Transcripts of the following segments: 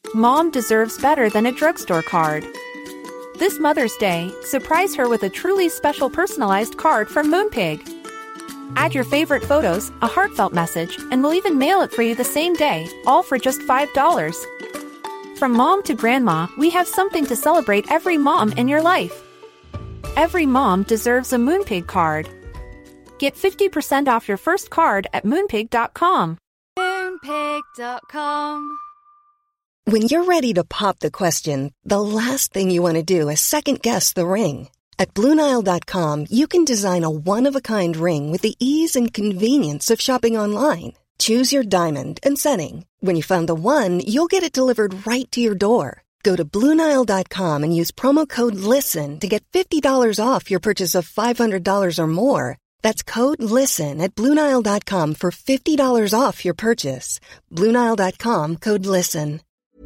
Mom deserves better than a drugstore card. This Mother's Day, surprise her with a truly special personalized card from Moonpig. Add your favorite photos, a heartfelt message, and we'll even mail it for you the same day, all for just $5. From mom to grandma, we have something to celebrate every mom in your life. Every mom deserves a Moonpig card. Get 50% off your first card at Moonpig.com. Moonpig.com. When you're ready to pop the question, the last thing you want to do is second-guess the ring. At BlueNile.com, you can design a one-of-a-kind ring with the ease and convenience of shopping online. Choose your diamond and setting. When you find the one, you'll get it delivered right to your door. Go to BlueNile.com and use promo code LISTEN to get $50 off your purchase of $500 or more. That's code LISTEN at BlueNile.com for $50 off your purchase. BlueNile.com, code LISTEN.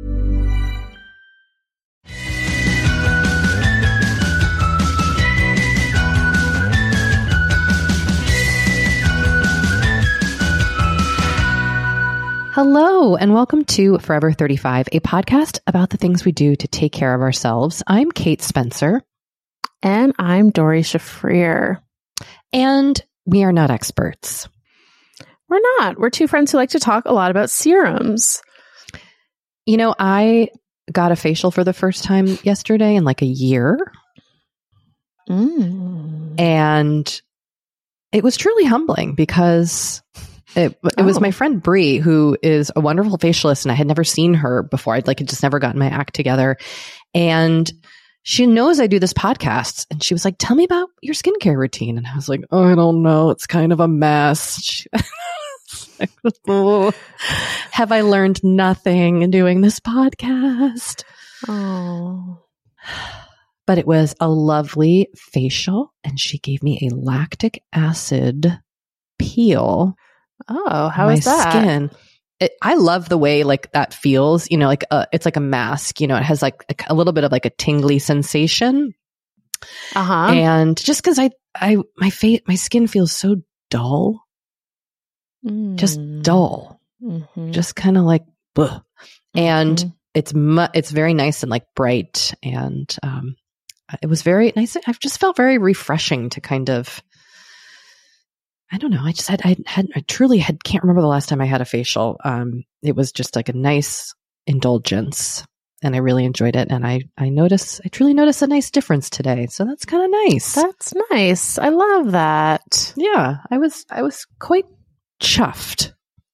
Hello, and welcome to Forever 35, a podcast about the things we do to take care of ourselves. I'm Kate Spencer. And I'm Dory Shafrir. And we are not experts. We're not. We're two friends who like to talk a lot about serums. You know, I got a facial for the first time yesterday in like a year. And it was truly humbling because it was my friend Bree, who is a wonderful facialist, and I had never seen her before. I'd just never gotten my act together. And she knows I do this podcast, and she was like, "Tell me about your skincare routine." And I was like, "Oh, I don't know. It's kind of a mess." Have I learned nothing in doing this podcast? Oh. But it was a lovely facial, and she gave me a lactic acid peel. Oh, how is that? Skin. I love the way that feels, it's like a mask, it has a little bit of a tingly sensation. Uh-huh. And just cause my skin feels so dull, just dull, just kind of bleh. And it's very nice and very nice. And, it was very nice. I've just felt very refreshing to kind of, I don't know. I truly can't remember the last time I had a facial. It was just like a nice indulgence, and I really enjoyed it. And I truly noticed a nice difference today. So that's kind of nice. That's nice. I love that. Yeah. I was quite chuffed,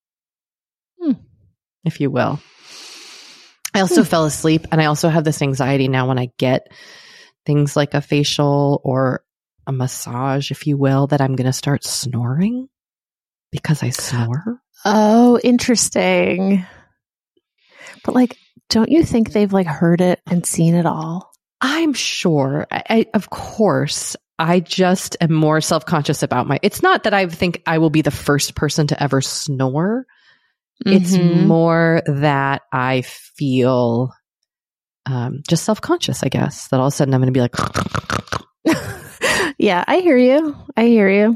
if you will. I also fell asleep, and I also have this anxiety now when I get things like a facial or a massage, if you will, that I'm going to start snoring because I snore. Oh, interesting. But don't you think they've heard it and seen it all? I'm sure. Of course, I just am more self-conscious about it's not that I think I will be the first person to ever snore. It's more that I feel just self-conscious, I guess, that all of a sudden I'm going to be like, yeah, I hear you.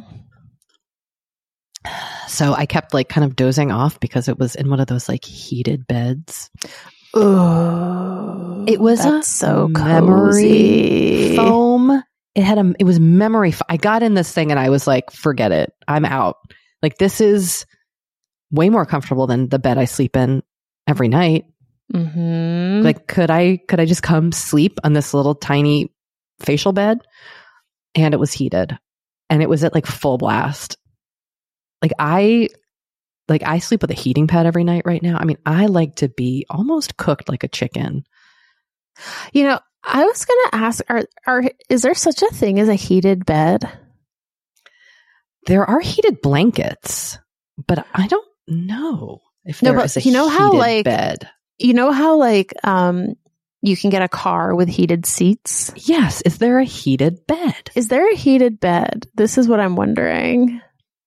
So I kept kind of dozing off because it was in one of those heated beds. Oh, it was so memory cozy. Foam. It was memory. I got in this thing and I was like, forget it. I'm out. This is way more comfortable than the bed I sleep in every night. Mm-hmm. Could I just come sleep on this little tiny facial bed? And it was heated, and it was at full blast. I sleep with a heating pad every night right now. I mean, I like to be almost cooked like a chicken. I was going to ask, is there such a thing as a heated bed? There are heated blankets, but I don't know if there is a heated bed. You know how you can get a car with heated seats? Yes. Is there a heated bed? Is there a heated bed? This is what I'm wondering.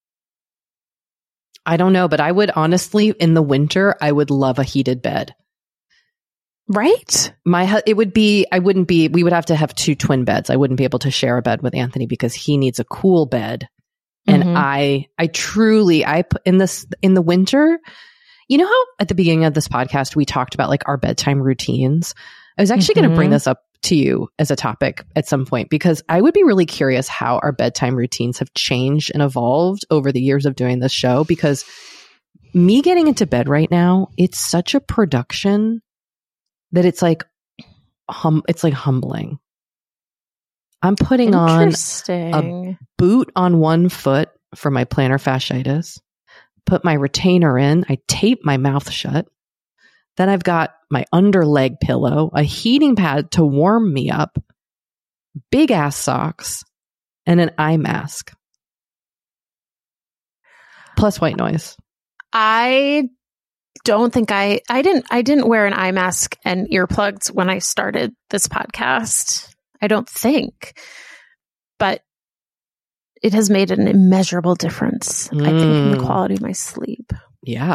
I don't know, but I would honestly, in the winter, I would love a heated bed. Right? We would have to have two twin beds. I wouldn't be able to share a bed with Anthony because he needs a cool bed. And I truly, in the winter, You know how at the beginning of this podcast, we talked about like our bedtime routines? I was actually going to bring this up to you as a topic at some point, because I would be really curious how our bedtime routines have changed and evolved over the years of doing this show, because me getting into bed right now, it's such a production that it's like, it's like humbling. I'm putting on a boot on one foot for my plantar fasciitis, put my retainer in, I tape my mouth shut. Then I've got my underleg pillow, a heating pad to warm me up, big ass socks, and an eye mask. Plus white noise. I don't think I didn't wear an eye mask and earplugs when I started this podcast. I don't think. But it has made an immeasurable difference, I think, in the quality of my sleep. Yeah.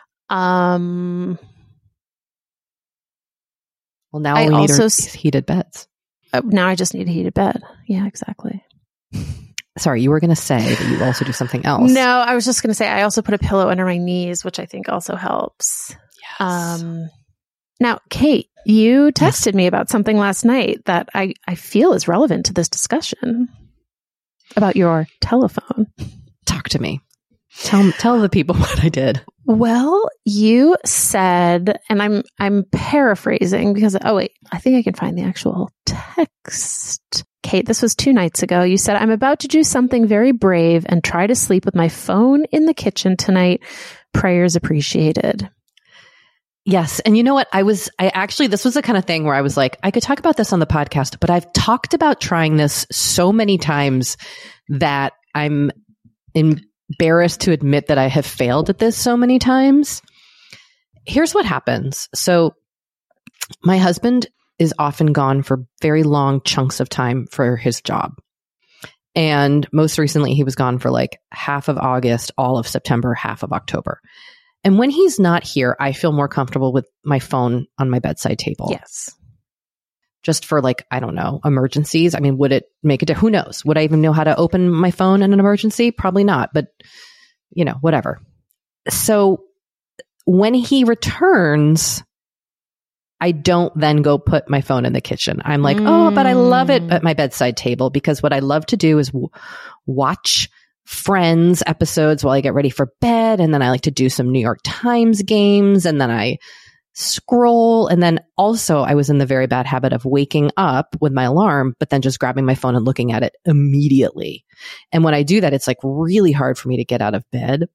Well, now we need heated beds. Now I just need a heated bed. Yeah, exactly. Sorry, you were going to say that you also do something else. No, I was just going to say I also put a pillow under my knees, which I think also helps. Yes. Now, Kate, you texted me about something last night that I feel is relevant to this discussion about your telephone. Talk to me. Tell the people what I did. Well, you said, and I'm paraphrasing because, I think I can find the actual text. Kate, this was 2 nights ago. You said, I'm about to do something very brave and try to sleep with my phone in the kitchen tonight. Prayers appreciated. Yes. And you know what? this was the kind of thing where I was like, I could talk about this on the podcast, but I've talked about trying this so many times that I'm embarrassed to admit that I have failed at this so many times. Here's what happens. So my husband is often gone for very long chunks of time for his job. And most recently, he was gone for like half of August, all of September, half of October. And when he's not here, I feel more comfortable with my phone on my bedside table. Yes. Just for like, I don't know, emergencies. I mean, would it make a difference? Who knows? Would I even know how to open my phone in an emergency? Probably not, but whatever. So when he returns, I don't then go put my phone in the kitchen. I'm like, but I love it at my bedside table, because what I love to do is watch Friends episodes while I get ready for bed. And then I like to do some New York Times games, and then I scroll. And then also I was in the very bad habit of waking up with my alarm, but then just grabbing my phone and looking at it immediately. And when I do that, it's like really hard for me to get out of bed.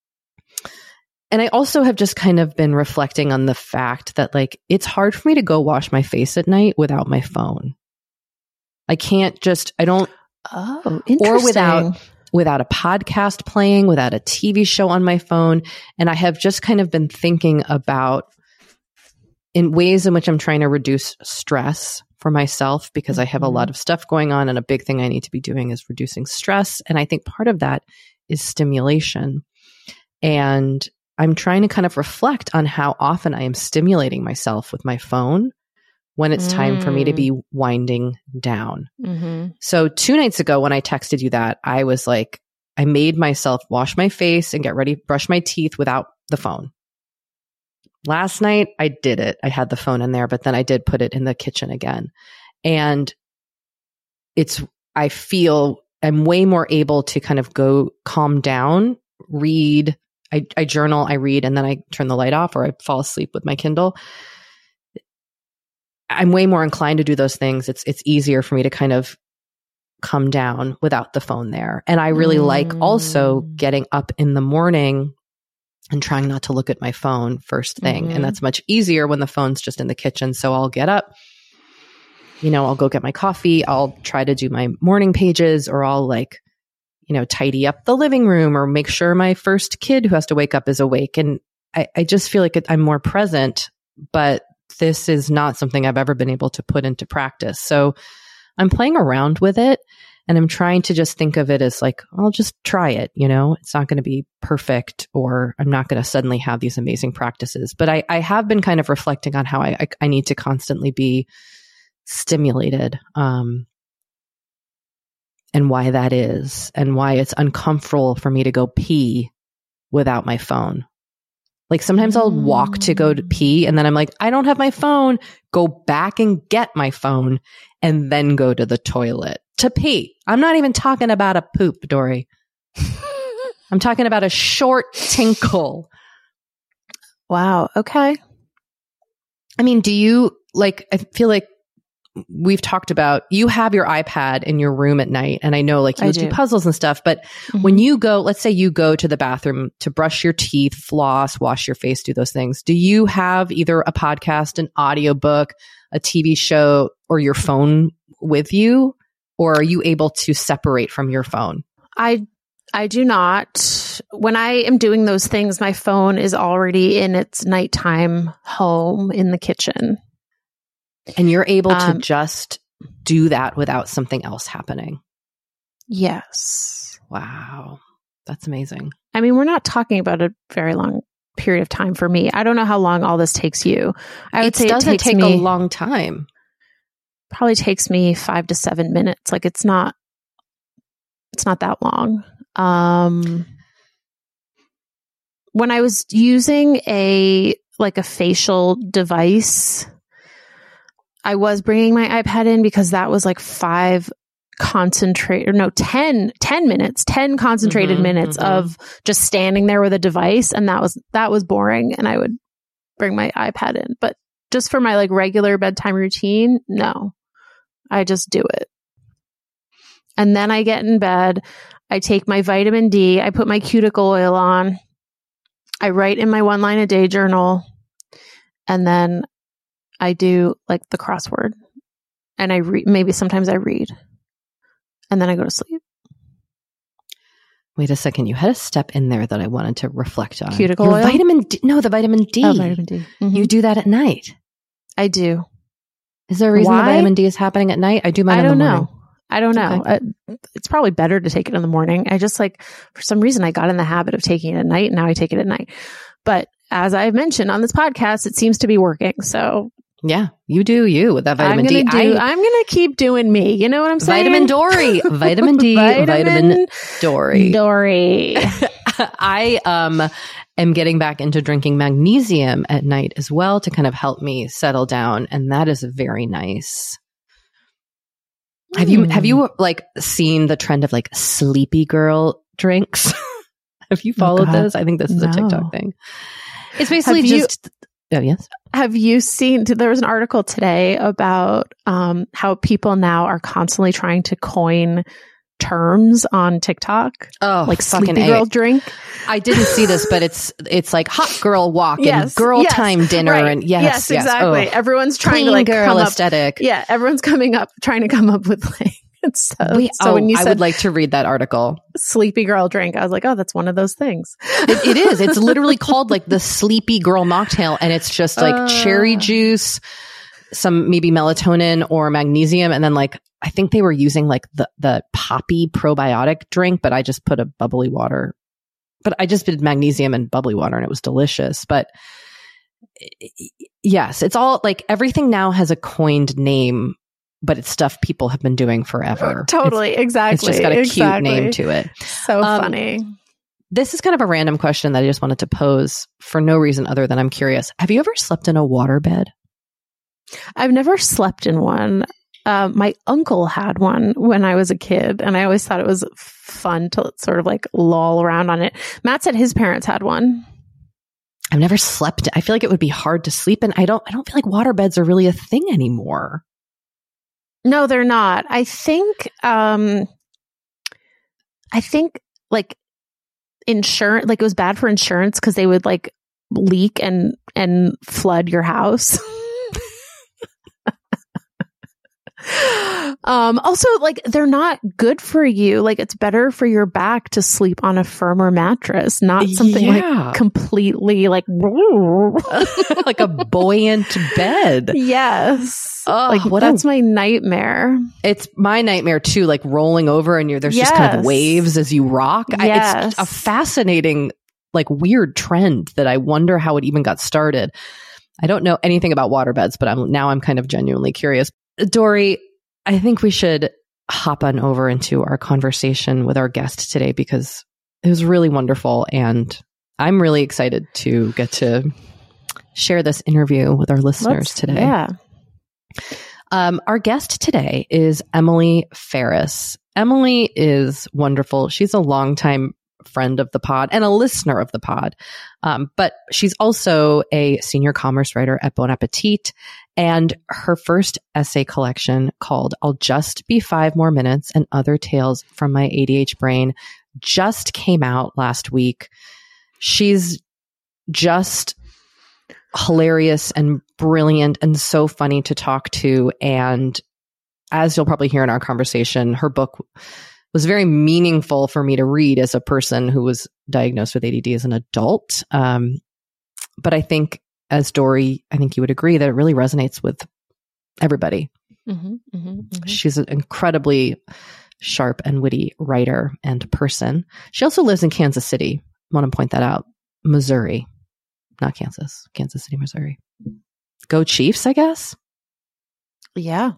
And I also have just kind of been reflecting on the fact that like, it's hard for me to go wash my face at night without my phone. I don't. Oh, interesting. Or without a podcast playing, without a TV show on my phone. And I have just kind of been thinking about in ways in which I'm trying to reduce stress for myself, because I have a lot of stuff going on, and a big thing I need to be doing is reducing stress. And I think part of that is stimulation. And I'm trying to kind of reflect on how often I am stimulating myself with my phone when it's time for me to be winding down. Mm-hmm. So 2 nights ago when I texted you that, I was like, I made myself wash my face and get ready, brush my teeth without the phone. Last night I did it. I had the phone in there, but then I did put it in the kitchen again. And I feel I'm way more able to kind of go calm down, read. I journal, I read, and then I turn the light off, or I fall asleep with my Kindle. I'm way more inclined to do those things. It's easier for me to kind of come down without the phone there. And I really like also getting up in the morning and trying not to look at my phone first thing. And that's much easier when the phone's just in the kitchen. So I'll get up, I'll go get my coffee. I'll try to do my morning pages, or I'll tidy up the living room, or make sure my first kid who has to wake up is awake. And I just feel like I'm more present, but this is not something I've ever been able to put into practice. So I'm playing around with it, and I'm trying to just think of it as like, I'll just try it. It's not going to be perfect, or I'm not going to suddenly have these amazing practices. But I have been kind of reflecting on how I need to constantly be stimulated, and why that is, and why it's uncomfortable for me to go pee without my phone. Like sometimes I'll walk to go to pee and then I'm like, I don't have my phone. Go back and get my phone and then go to the toilet to pee. I'm not even talking about a poop, Dory. I'm talking about a short tinkle. Wow. Okay. I mean, do you like, I feel like we've talked about, you have your iPad in your room at night. And I know like you do puzzles and stuff, but when you go, let's say you go to the bathroom to brush your teeth, floss, wash your face, do those things. Do you have either a podcast, an audiobook, a TV show, or your phone with you? Or are you able to separate from your phone? I do not. When I am doing those things, my phone is already in its nighttime home in the kitchen. And you're able to just do that without something else happening. Yes. Wow. That's amazing. I mean, we're not talking about a very long period of time for me. I don't know how long all this takes you. I would say it doesn't take a long time. Probably takes me 5 to 7 minutes. Like it's not that long. When I was using a facial device, I was bringing my iPad in because that was like 10 minutes, 10 concentrated minutes of just standing there with a device. And that was boring. And I would bring my iPad in, but just for my like regular bedtime routine, no, I just do it. And then I get in bed, I take my vitamin D, I put my cuticle oil on, I write in my 1 line a day journal, and then I do like the crossword, and I read. Maybe sometimes I read, and then I go to sleep. Wait a second. You had a step in there that I wanted to reflect on. Cuticle oil? Vitamin D. No, the vitamin D. Oh, vitamin D. Mm-hmm. You do that at night. I do. Is there a reason the vitamin D is happening at night? I do mine in the morning. I don't know. Okay. It's probably better to take it in the morning. I just like, for some reason, I got in the habit of taking it at night, and now I take it at night. But as I've mentioned on this podcast, it seems to be working. So yeah, you do you with that vitamin D. I'm going to keep doing me. You know what I'm saying? Vitamin Dory. Vitamin D. Vitamin Dory. Dory. I am getting back into drinking magnesium at night as well to kind of help me settle down. And that is very nice. Have you like seen the trend of like sleepy girl drinks? Have you followed this? I think this is a TikTok thing. It's basically oh, yes. Have you seen, there was an article today about how people now are constantly trying to coin terms on TikTok. Oh, like sleepy girl drink. I didn't see this, but it's like hot girl walk and girl time dinner. Right. And yes, exactly. Oh. Everyone's trying Clean to like girl aesthetic. Yeah. Everyone's trying to come up with like, when you said, I would like to read that article. Sleepy girl drink. I was like, oh, that's one of those things. It is. It's literally called like the sleepy girl mocktail. And it's just like cherry juice, some maybe melatonin or magnesium. And then like, I think they were using like the poppy probiotic drink, but I just put a bubbly water. But I just did magnesium and bubbly water and it was delicious. But yes, it's all like everything now has a coined name, but it's stuff people have been doing forever. Totally. Exactly. It's just got a cute name to it. So funny. This is kind of a random question that I just wanted to pose for no reason other than I'm curious. Have you ever slept in a waterbed? I've never slept in one. My uncle had one when I was a kid, and I always thought it was fun to sort of like loll around on it. Matt said his parents had one. I've never slept. I feel like it would be hard to sleep in. I don't feel like waterbeds are really a thing anymore. No, they're not. I think like insurance, like it was bad for insurance because they would like leak and flood your house. Also, like they're not good for you. Like it's better for your back to sleep on a firmer mattress, not something like completely like like a buoyant bed. Yes. Oh, like that's my nightmare. It's my nightmare too, like rolling over and there's just kind of waves as you rock. Yes. It's a fascinating, like weird trend that I wonder how it even got started. I don't know anything about waterbeds, but I'm kind of genuinely curious. Dory, I think we should hop on over into our conversation with our guest today because it was really wonderful. And I'm really excited to get to share this interview with our listeners today. Yeah. Our guest today is Emily Ferris. Emily is wonderful. She's a longtime friend of the pod and a listener of the pod. But she's also a senior commerce writer at Bon Appetit. And her first essay collection called I'll Just Be 5 More Minutes and Other Tales from My ADH Brain just came out last week. She's just hilarious and brilliant and so funny to talk to. And as you'll probably hear in our conversation, her book was very meaningful for me to read as a person who was diagnosed with ADD as an adult. But I think, as Dory, I think you would agree that it really resonates with everybody. She's an incredibly sharp and witty writer and person. She also lives in Kansas City. I want to point that out. Missouri. Not Kansas. Kansas City, Missouri. Go Chiefs, I guess. Yeah.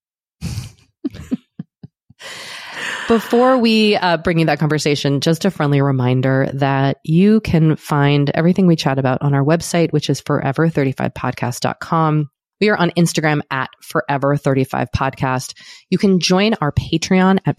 Before we bring you that conversation, just a friendly reminder that you can find everything we chat about on our website, which is forever35podcast.com. We are on Instagram at forever35podcast. You can join our Patreon at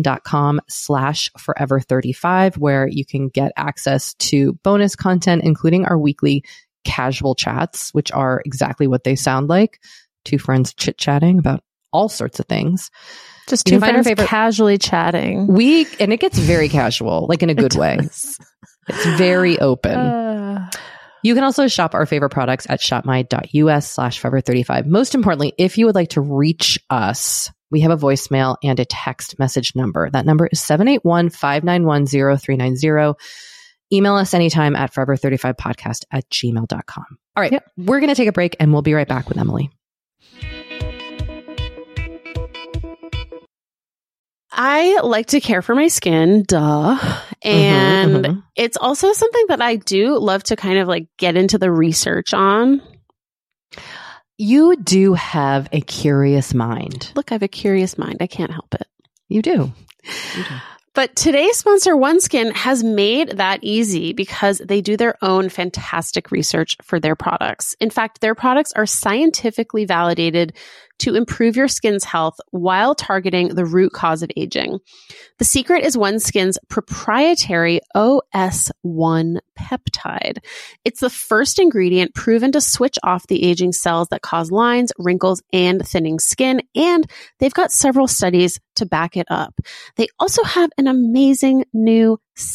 patreon.com/forever35, where you can get access to bonus content, including our weekly casual chats, which are exactly what they sound like. Two friends chit-chatting about all sorts of things. Just two friends casually chatting. And it gets very casual, like in a good way. It's very open. You can also shop our favorite products at shopmy.us/forever35. Most importantly, if you would like to reach us, we have a voicemail and a text message number. That number is 781-591-0390. Email us anytime at forever35podcast@gmail.com. All right. Yep. We're going to take a break and we'll be right back with Emily. I like to care for my skin, duh. And it's also something that I do love to kind of like get into the research on. You do have a curious mind. Look, I have a curious mind. I can't help it. You do. But today's sponsor, OneSkin, has made that easy because they do their own fantastic research for their products. In fact, their products are scientifically validated to improve your skin's health while targeting the root cause of aging. The secret is OneSkin's proprietary OS1 peptide. It's the first ingredient proven to switch off the aging cells that cause lines, wrinkles, and thinning skin, and they've got several studies to back it up. They also have an amazing new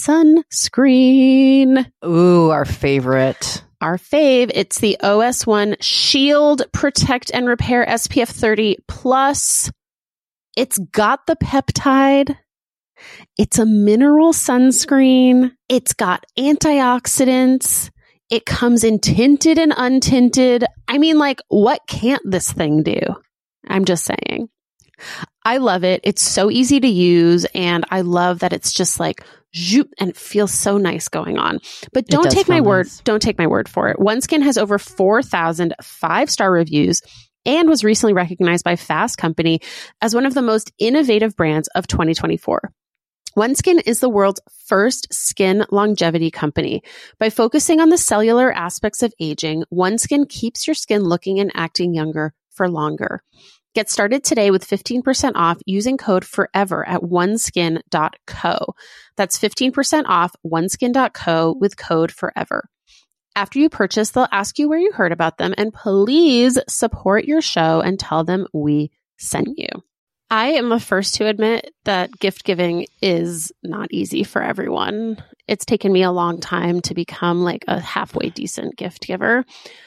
sunscreen. Ooh, our favorite. Our fave. It's the OS1 Shield Protect and Repair SPF 30 Plus. It's got the peptide. It's a mineral sunscreen. It's got antioxidants. It comes in tinted and untinted. I mean, like, what can't this thing do? I'm just saying. I love it. It's so easy to use, and I love that it's just like zoop, and it feels so nice going on. But don't take my word. Don't take my word for it. OneSkin has over 4,000 5-star reviews and was recently recognized by Fast Company as one of the most innovative brands of 2024. OneSkin is the world's first skin longevity company. By focusing on the cellular aspects of aging, OneSkin keeps your skin looking and acting younger for longer. Get started today with 15% off using code FOREVER at oneskin.co. That's 15% off oneskin.co with code FOREVER. After you purchase, they'll ask you where you heard about them, and please support your show and tell them we sent you. I am the first to admit that gift giving is not easy for everyone. It's taken me a long time to become like a halfway decent gift giver.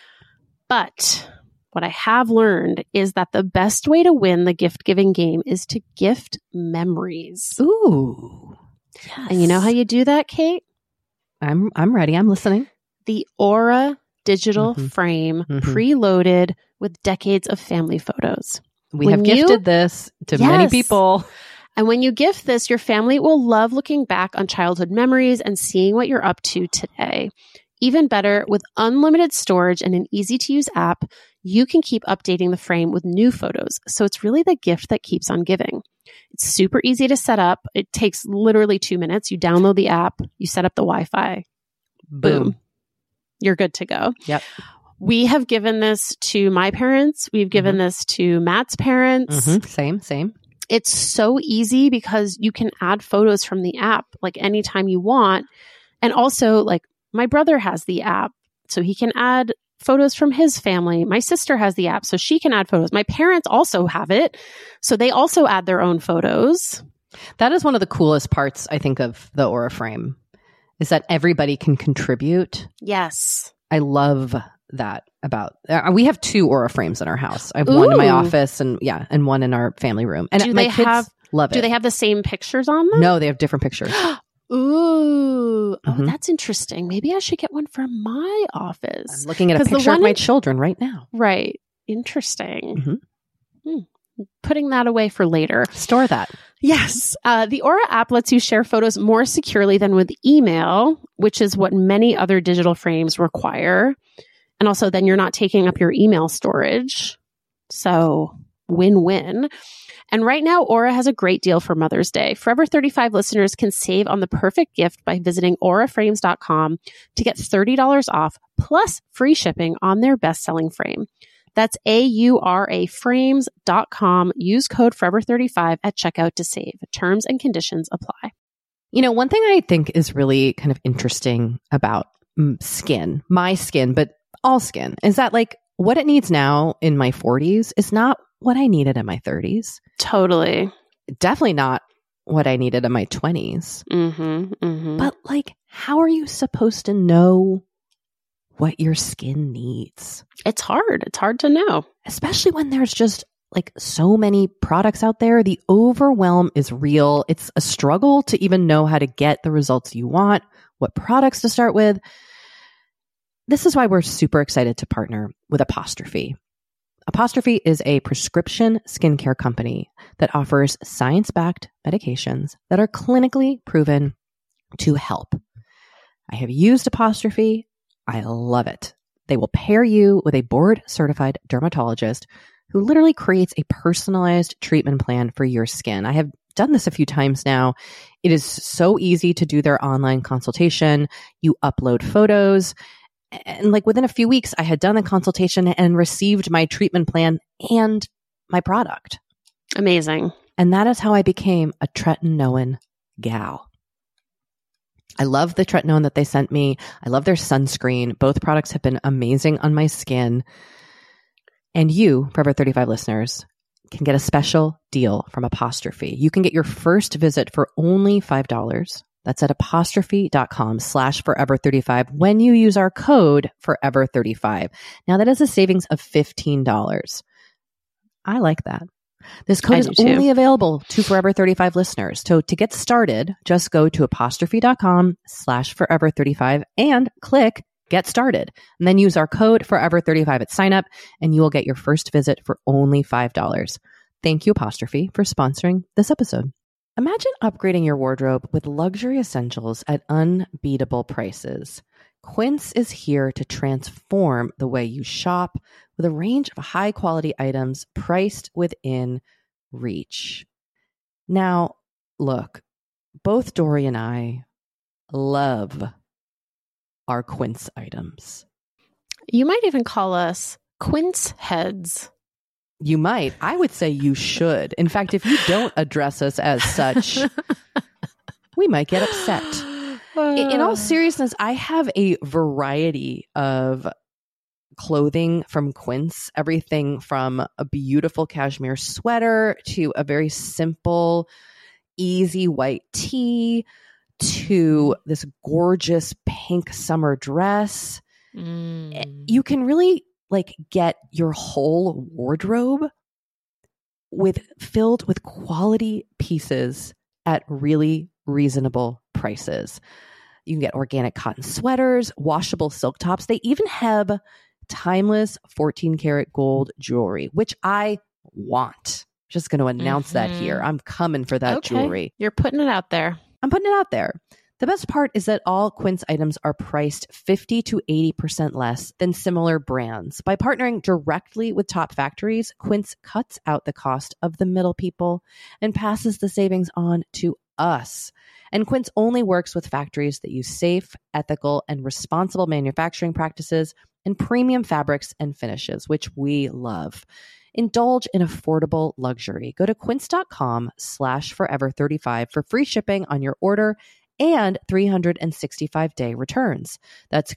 But what I have learned is that the best way to win the gift giving game is to gift memories. Ooh. Yes. And you know how you do that, Kate? I'm ready. I'm listening. The Aura digital frame preloaded with decades of family photos. We have gifted this to many people. And when you gift this, your family will love looking back on childhood memories and seeing what you're up to today. Even better, with unlimited storage and an easy-to-use app, you can keep updating the frame with new photos. So it's really the gift that keeps on giving. It's super easy to set up. It takes literally 2 minutes. You download the app, you set up the Wi-Fi. Boom. You're good to go. Yep. We have given this to my parents. We've given this to Matt's parents. Same. It's so easy because you can add photos from the app like anytime you want. And also, like, my brother has the app, so he can add photos from his family. My sister has the app, so she can add photos. My parents also have it, so they also add their own photos. That is one of the coolest parts, I think, of the Aura Frame, is that everybody can contribute. Yes. I love that about we have 2 Aura frames in our house. I have one in my office and one in our family room. And my kids love it. Do they have the same pictures on them? No, they have different pictures. Ooh. Oh, that's interesting. Maybe I should get one for my office. I'm looking at a picture of my children right now. Right. Interesting. Putting that away for later. Store that. Yes. The Aura app lets you share photos more securely than with email, which is what many other digital frames require. And also then you're not taking up your email storage. So win-win. And right now, Aura has a great deal for Mother's Day. Forever 35 listeners can save on the perfect gift by visiting auraframes.com to get $30 off plus free shipping on their best-selling frame. That's auraframes.com. Use code Forever35 at checkout to save. Terms and conditions apply. You know, one thing I think is really kind of interesting about skin, my skin, but all skin, is that like what it needs now in my 40s is not what I needed in my 30s. Totally. Definitely not what I needed in my 20s. But like, how are you supposed to know what your skin needs? It's hard. It's hard to know. Especially when there's just like so many products out there. The overwhelm is real. It's a struggle to even know how to get the results you want, what products to start with. This is why we're super excited to partner with Apostrophe. Apostrophe is a prescription skincare company that offers science-backed medications that are clinically proven to help. I have used Apostrophe. I love it. They will pair you with a board-certified dermatologist who literally creates a personalized treatment plan for your skin. I have done this a few times now. It is so easy to do their online consultation. You upload photos. And like within a few weeks, I had done a consultation and received my treatment plan and my product. Amazing. And that is how I became a tretinoin gal. I love the tretinoin that they sent me. I love their sunscreen. Both products have been amazing on my skin. And you, Forever 35 listeners, can get a special deal from Apostrophe. You can get your first visit for only $5. That's at apostrophe.com/forever35 when you use our code forever35. Now that is a savings of $15. I like that. This code is only available to Forever 35 listeners. So to get started, just go to apostrophe.com/forever35 and click Get Started. And then use our code forever35 at sign up and you will get your first visit for only $5. Thank you, Apostrophe, for sponsoring this episode. Imagine upgrading your wardrobe with luxury essentials at unbeatable prices. Quince is here to transform the way you shop with a range of high-quality items priced within reach. Now, look, both Dory and I love our Quince items. You might even call us Quince heads. You might. I would say you should. In fact, if you don't address us as such, we might get upset. In all seriousness, I have a variety of clothing from Quince. Everything from a beautiful cashmere sweater to a very simple, easy white tee to this gorgeous pink summer dress. You can really like get your whole wardrobe filled with quality pieces at really reasonable prices. You can get organic cotton sweaters, washable silk tops. They even have timeless 14 karat gold jewelry, which I want. Just going to announce that here. I'm coming for that jewelry. You're putting it out there. I'm putting it out there. The best part is that all Quince items are priced 50 to 80% less than similar brands. By partnering directly with top factories, Quince cuts out the cost of the middle people and passes the savings on to us. And Quince only works with factories that use safe, ethical, and responsible manufacturing practices and premium fabrics and finishes, which we love. Indulge in affordable luxury. Go to quince.com/forever35 for free shipping on your order and 365-day returns. That's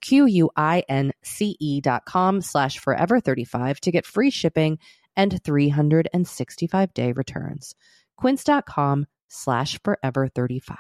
QUINCE.com/forever35 to get free shipping and 365-day returns. Quince.com/forever35.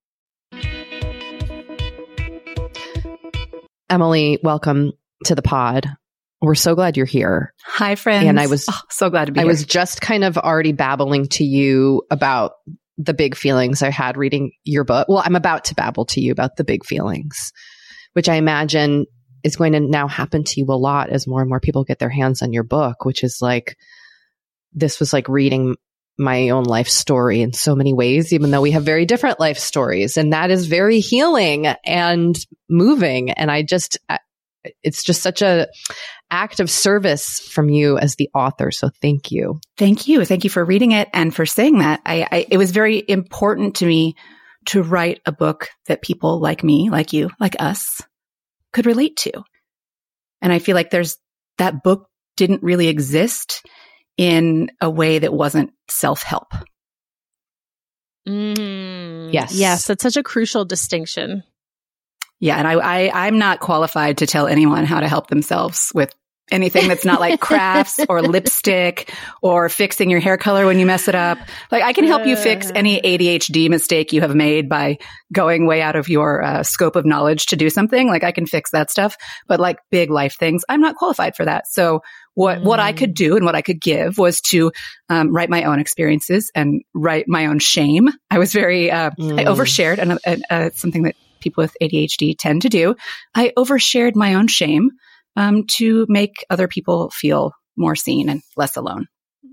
Emily, welcome to the pod. We're so glad you're here. Hi, friends. And I was so glad to be here. I was just kind of already babbling to you about the big feelings I had reading your book. Well, I'm about to babble to you about the big feelings, which I imagine is going to now happen to you a lot as more and more people get their hands on your book, which is like, this was like reading my own life story in so many ways, even though we have very different life stories. And that is very healing and moving. And it's just such a act of service from you as the author. So thank you. Thank you. Thank you for reading it and for saying that. It was very important to me to write a book that people like me, like you, like us could relate to. And I feel like that book didn't really exist in a way that wasn't self-help. Yes. Yes. That's such a crucial distinction. Yeah. And I'm not qualified to tell anyone how to help themselves with anything that's not like crafts or lipstick or fixing your hair color when you mess it up. Like I can help you fix any ADHD mistake you have made by going way out of your scope of knowledge to do something. Like I can fix that stuff, but like big life things, I'm not qualified for that. So what I could do and what I could give was to write my own experiences and write my own shame. I was very, I overshared, and something that people with ADHD tend to do. I overshared my own shame to make other people feel more seen and less alone.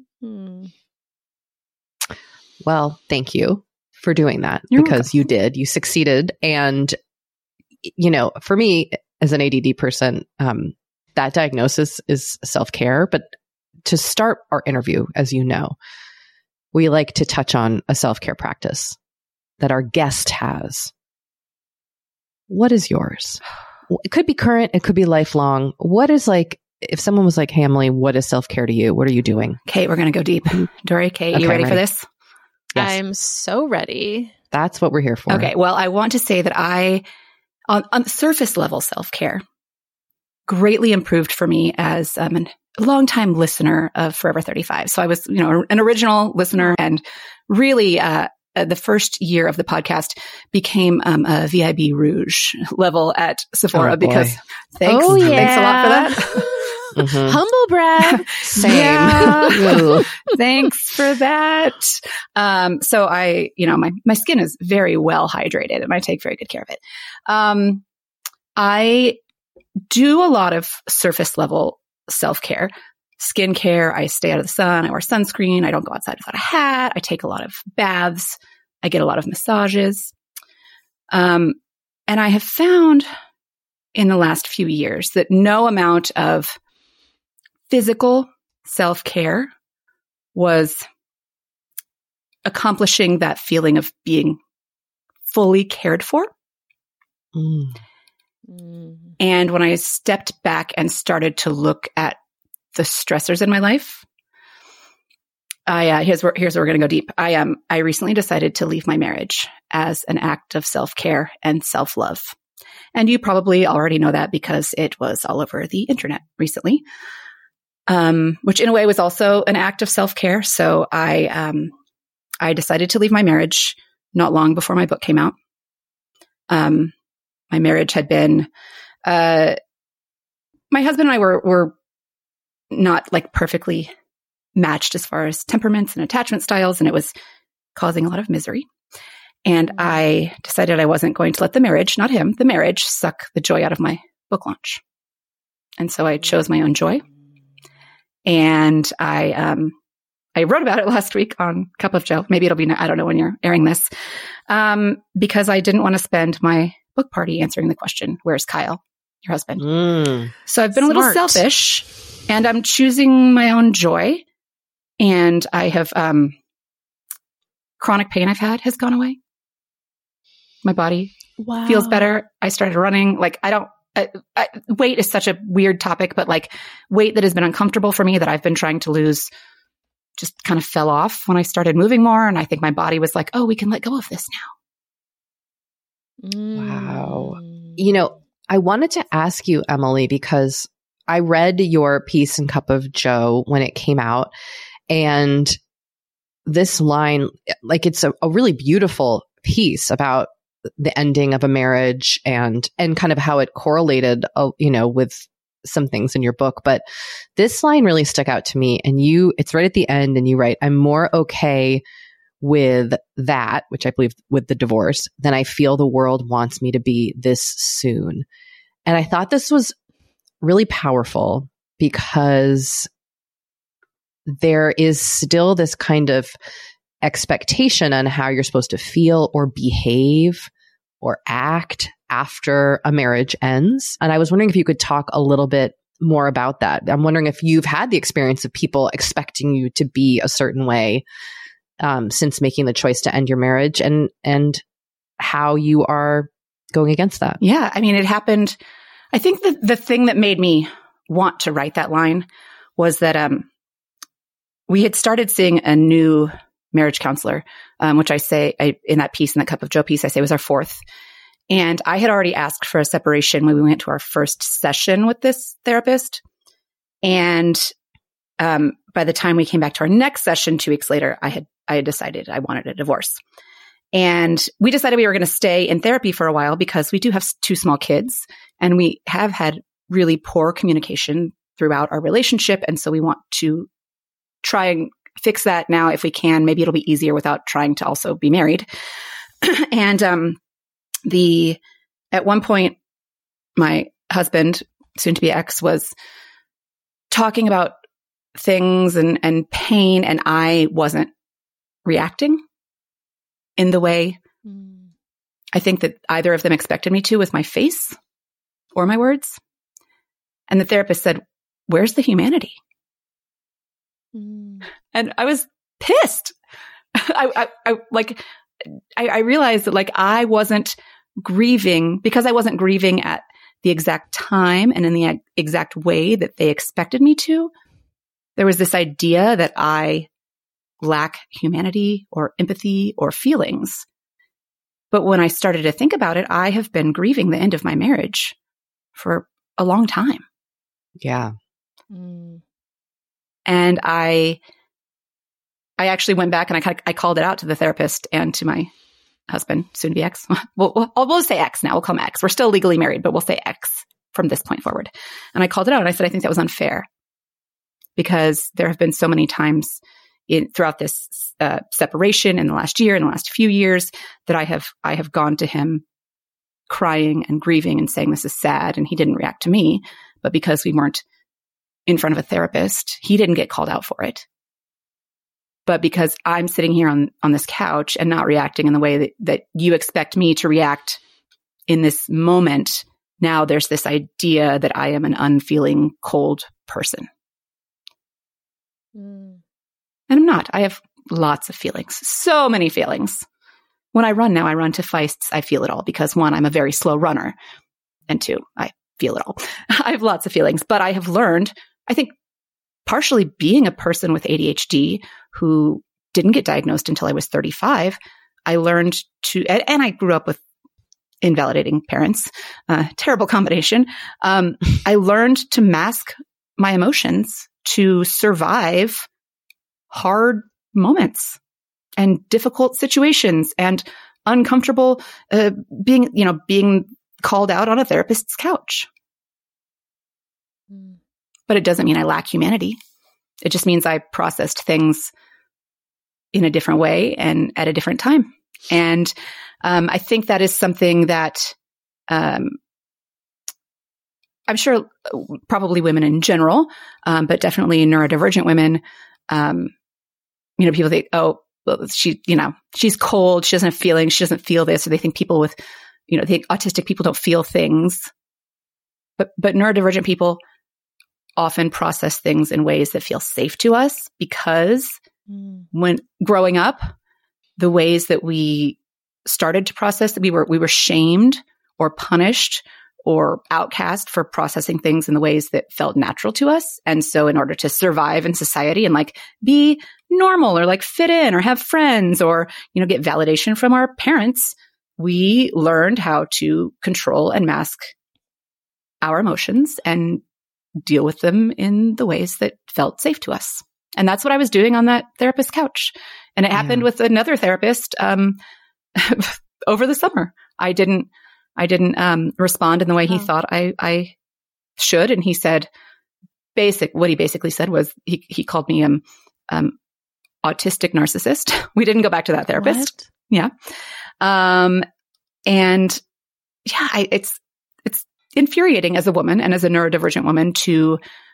Well, thank you for doing that. You're because welcome. you did. You succeeded. And, you know, for me as an ADD person, that diagnosis is self-care. But to start our interview, as you know, we like to touch on a self-care practice that our guest has. What is yours? It could be current. It could be lifelong. What is like, if someone was like, hey, Emily, what is self-care to you? What are you doing? Kate, we're going to go deep. Dory, Kate, Okay, you ready I'm for ready. this? Yes. I'm so ready. That's what we're here for. Okay. Well, I want to say that on surface level self-care, greatly improved for me as a longtime listener of Forever 35. So I was, an original listener, and really, the first year of the podcast became a VIB Rouge level at Sephora because thanks a lot for that. Mm-hmm. Humble brag. Same. Yeah. Thanks for that. So I, my skin is very well hydrated and I take very good care of it. I do a lot of surface level self-care, skincare. I stay out of the sun. I wear sunscreen. I don't go outside without a hat. I take a lot of baths. I get a lot of massages. And I have found in the last few years that no amount of physical self-care was accomplishing that feeling of being fully cared for. And when I stepped back and started to look at the stressors in my life, here's where we're going to go deep. I recently decided to leave my marriage as an act of self-care and self-love. And you probably already know that because it was all over the internet recently, which in a way was also an act of self-care. So I decided to leave my marriage not long before my book came out. My marriage had been, my husband and I were not like perfectly matched as far as temperaments and attachment styles, and it was causing a lot of misery. And I decided I wasn't going to let the marriage, not him, the marriage, suck the joy out of my book launch. And so I chose my own joy. And I wrote about it last week on Cup of Joe. Maybe it'll be, I don't know when you're airing this, because I didn't want to spend my book party answering the question, where's Kyle, your husband? So I've been a little selfish, and I'm choosing my own joy. And I have, chronic pain I've had has gone away. My body feels better. I started running. Like weight is such a weird topic, but like weight that has been uncomfortable for me that I've been trying to lose just kind of fell off when I started moving more. And I think my body was like, oh, we can let go of this now. Wow. You know, I wanted to ask you, Emily, because I read your piece in Cup of Joe when it came out, and this line, like, it's a really beautiful piece about the ending of a marriage and kind of how it correlated, with some things in your book. But this line really stuck out to me, and it's right at the end, and you write, "I'm more okay with that," which I believe with the divorce, "than I feel the world wants me to be this soon." And I thought this was really powerful because there is still this kind of expectation on how you're supposed to feel or behave or act after a marriage ends. And I was wondering if you could talk a little bit more about that. I'm wondering if you've had the experience of people expecting you to be a certain way since making the choice to end your marriage, and how you are going against that. Yeah. I mean, it happened. I think that the thing that made me want to write that line was that we had started seeing a new marriage counselor, which in that piece, in that Cup of Joe piece, I say was our fourth. And I had already asked for a separation when we went to our first session with this therapist. And by the time we came back to our next session 2 weeks later, I had decided I wanted a divorce. And we decided we were going to stay in therapy for a while because we do have 2 small kids, and we have had really poor communication throughout our relationship. And so we want to try and fix that now if we can. Maybe it'll be easier without trying to also be married. And at one point, my husband, soon to be ex, was talking about things and pain, and I wasn't reacting in the way I think that either of them expected me to, with my face or my words. And the therapist said, "Where's the humanity?" And I was pissed. I realized that, like, I wasn't grieving because I wasn't grieving at the exact time and in the exact way that they expected me to. There was this idea that I lack humanity or empathy or feelings. But when I started to think about it, I have been grieving the end of my marriage for a long time. Yeah. And I actually went back and I called it out to the therapist and to my husband, soon to be ex. We'll say ex now. We'll call him ex. We're still legally married, but we'll say ex from this point forward. And I called it out and I said, I think that was unfair because there have been so many times throughout this separation in the last year, in the last few years, that I have gone to him crying and grieving and saying, this is sad. And he didn't react to me. But because we weren't in front of a therapist, he didn't get called out for it. But because I'm sitting here on this couch and not reacting in the way that you expect me to react in this moment, now there's this idea that I am an unfeeling, cold person. And I'm not. I have lots of feelings, so many feelings. When I run now, I run to feists. I feel it all because 1, I'm a very slow runner. And 2, I feel it all. I have lots of feelings, but I have learned, I think, partially being a person with ADHD who didn't get diagnosed until I was 35, I learned to, and I grew up with invalidating parents, terrible combination. I learned to mask my emotions to survive hard moments and difficult situations and uncomfortable being called out on a therapist's couch. But it doesn't mean I lack humanity. It just means I processed things in a different way and at a different time. And I think that is something that I'm sure probably women in general, but definitely neurodivergent women, people think, oh, well, she's cold. She doesn't have feelings. She doesn't feel this. Or they think people with, they think autistic people don't feel things. But neurodivergent people often process things in ways that feel safe to us because when growing up, the ways that we started to process that we were shamed or punished or outcast for processing things in the ways that felt natural to us. And so in order to survive in society and like be normal or like fit in or have friends or, get validation from our parents, we learned how to control and mask our emotions and deal with them in the ways that felt safe to us. And that's what I was doing on that therapist couch. And it happened with another therapist over the summer. I didn't respond in the way he thought I should. And he said, what he basically said was he called me autistic narcissist. We didn't go back to that therapist. What? Yeah. It's infuriating as a woman and as a neurodivergent woman to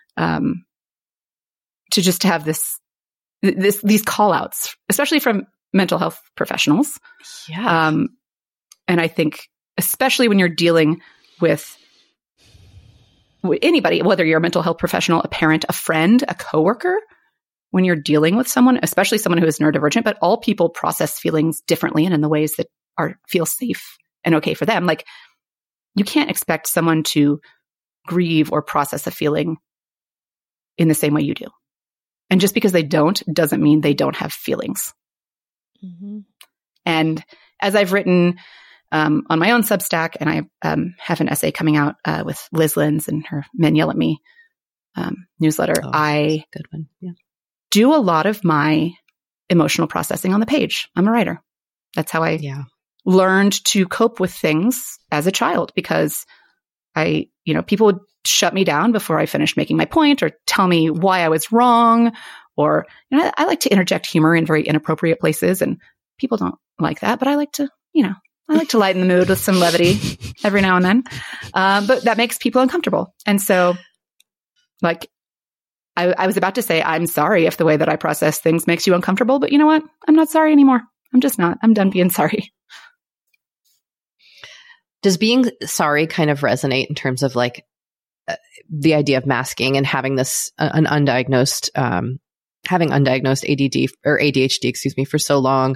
just have these call outs, especially from mental health professionals. Yeah. And I think, especially when you're dealing with anybody, whether you're a mental health professional, a parent, a friend, a coworker, when you're dealing with someone, especially someone who is neurodivergent, but all people process feelings differently and in the ways that feel safe and okay for them. Like, you can't expect someone to grieve or process a feeling in the same way you do. And just because they don't doesn't mean they don't have feelings. Mm-hmm. And as I've written on my own Substack, and I have an essay coming out with Liz Lenz and her Men Yell at Me newsletter, I good one. Yeah. do a lot of my emotional processing on the page. I'm a writer. That's how I learned to cope with things as a child, because people would shut me down before I finished making my point or tell me why I was wrong. Or, I like to interject humor in very inappropriate places, and people don't like that, but I like to, I like to lighten the mood with some levity every now and then. But that makes people uncomfortable. And so, like, I was about to say, I'm sorry if the way that I process things makes you uncomfortable, but you know what? I'm not sorry anymore. I'm just not. I'm done being sorry. Does being sorry kind of resonate in terms of like the idea of masking and having this undiagnosed ADD or ADHD, for so long?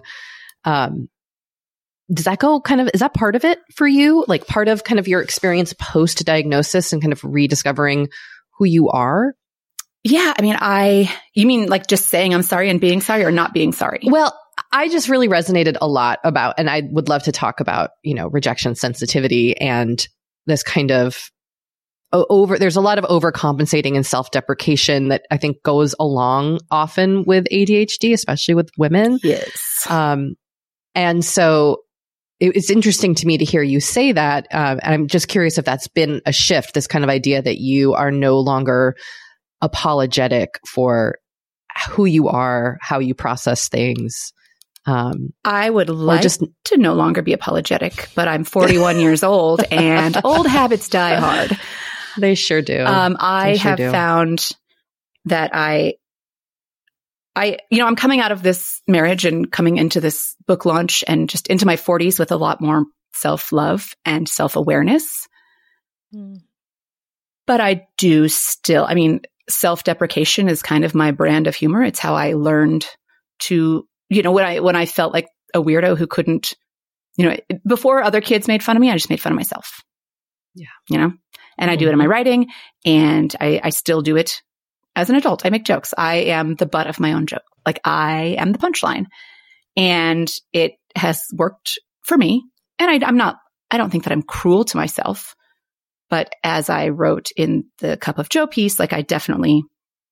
Does that go is that part of it for you? Like part of kind of your experience post diagnosis and kind of rediscovering who you are? Yeah. I mean, you mean like just saying I'm sorry and being sorry, or not being sorry? Well, I just really resonated a lot about, and I would love to talk about, rejection sensitivity and this kind of there's a lot of overcompensating and self-deprecation that I think goes along often with ADHD, especially with women. Yes. And so it's interesting to me to hear you say that. And I'm just curious if that's been a shift, this kind of idea that you are no longer apologetic for who you are, how you process things. I would like to no longer be apologetic, but I'm 41 years old and old habits die hard. They sure do. I have found that I'm coming out of this marriage and coming into this book launch and just into my 40s with a lot more self-love and self-awareness. But I do still, self-deprecation is kind of my brand of humor. It's how I learned to, when I felt like a weirdo who couldn't, before other kids made fun of me, I just made fun of myself. Yeah. And I do it in my writing, and I still do it as an adult. I make jokes. I am the butt of my own joke. Like, I am the punchline, and it has worked for me. And I don't think that I'm cruel to myself, but as I wrote in the Cup of Joe piece, like, I definitely,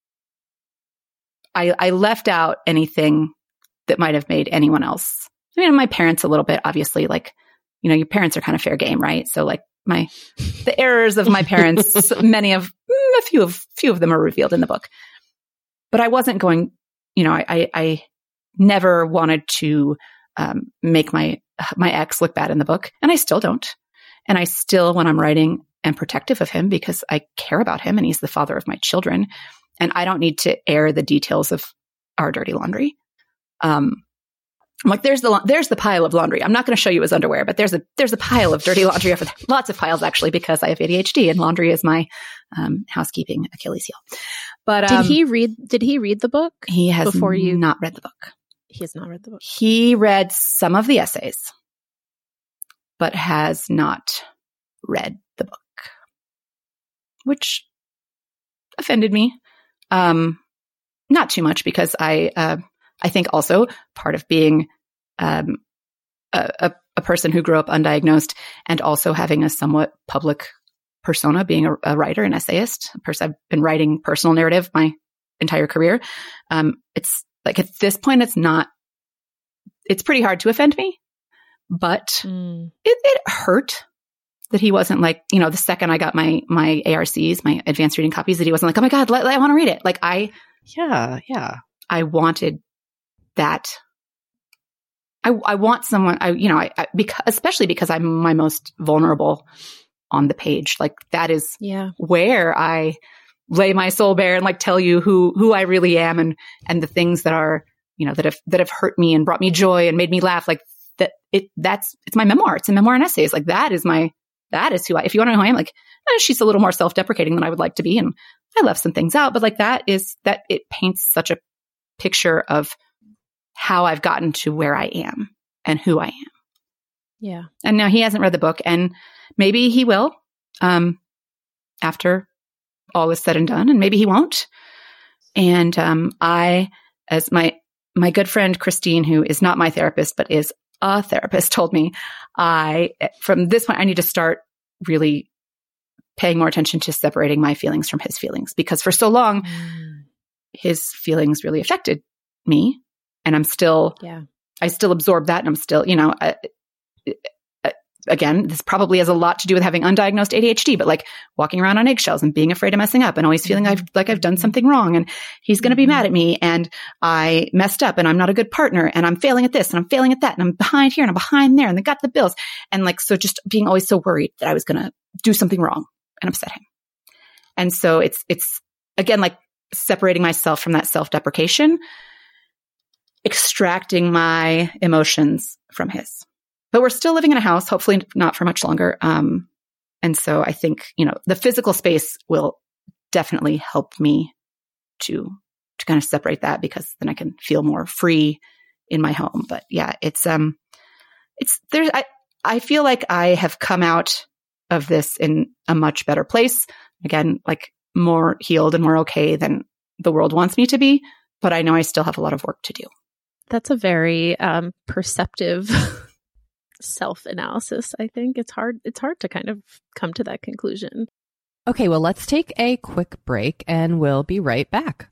I left out anything that might have made anyone else. My parents a little bit, obviously, like, your parents are kind of fair game, right? So like the errors of my parents, a few of them are revealed in the book, but I wasn't going, I never wanted to make my ex look bad in the book, and I still don't. And I still, when I'm writing, am protective of him because I care about him and he's the father of my children, and I don't need to air the details of our dirty laundry. I'm like, there's the pile of laundry. I'm not going to show you his underwear, but there's a pile of dirty laundry over there. Lots of piles, actually, because I have ADHD and laundry is my housekeeping Achilles heel. But did he read the book? He has not read the book. He has not read the book. He read some of the essays. but has not read the book, which offended me. Not too much, because I think also part of being a person who grew up undiagnosed and also having a somewhat public persona, being a writer, an essayist, a person, I've been writing personal narrative my entire career. It's like at this point, it's pretty hard to offend me, but it hurt that he wasn't like, the second I got my ARCs, my advanced reading copies, that he wasn't like, oh my God, I want to read it. Like I wanted that. I want someone, especially because I'm my most vulnerable on the page. Like that is where I lay my soul bare and like tell you who I really am and the things that are, that have hurt me and brought me joy and made me laugh. Like it's my memoir. It's a memoir and essays. Like that is who if you want to know who I am, like she's a little more self-deprecating than I would like to be. And I left some things out, but like that it paints such a picture of how I've gotten to where I am and who I am. Yeah. And now he hasn't read the book, and maybe he will, after all is said and done, and maybe he won't. And, I, as my good friend Christine, who is not my therapist, but is a therapist, told me, from this point, I need to start really paying more attention to separating my feelings from his feelings, because for so long, his feelings really affected me. And I still absorb that. And I'm still, again, this probably has a lot to do with having undiagnosed ADHD, but like walking around on eggshells and being afraid of messing up and always feeling I've done something wrong and he's going to be mad at me and I messed up and I'm not a good partner and I'm failing at this and I'm failing at that and I'm behind here and I'm behind there and they got the bills. And like, so just being always so worried that I was going to do something wrong and upset him. And so it's again, like separating myself from that self-deprecation, extracting my emotions from his. But we're still living in a house, hopefully not for much longer. And so I think, the physical space will definitely help me to kind of separate that, because then I can feel more free in my home. But yeah, I feel like I have come out of this in a much better place. Again, like more healed and more okay than the world wants me to be. But I know I still have a lot of work to do. That's a very perceptive self-analysis. I think it's hard to kind of come to that conclusion. Okay, well, let's take a quick break and we'll be right back.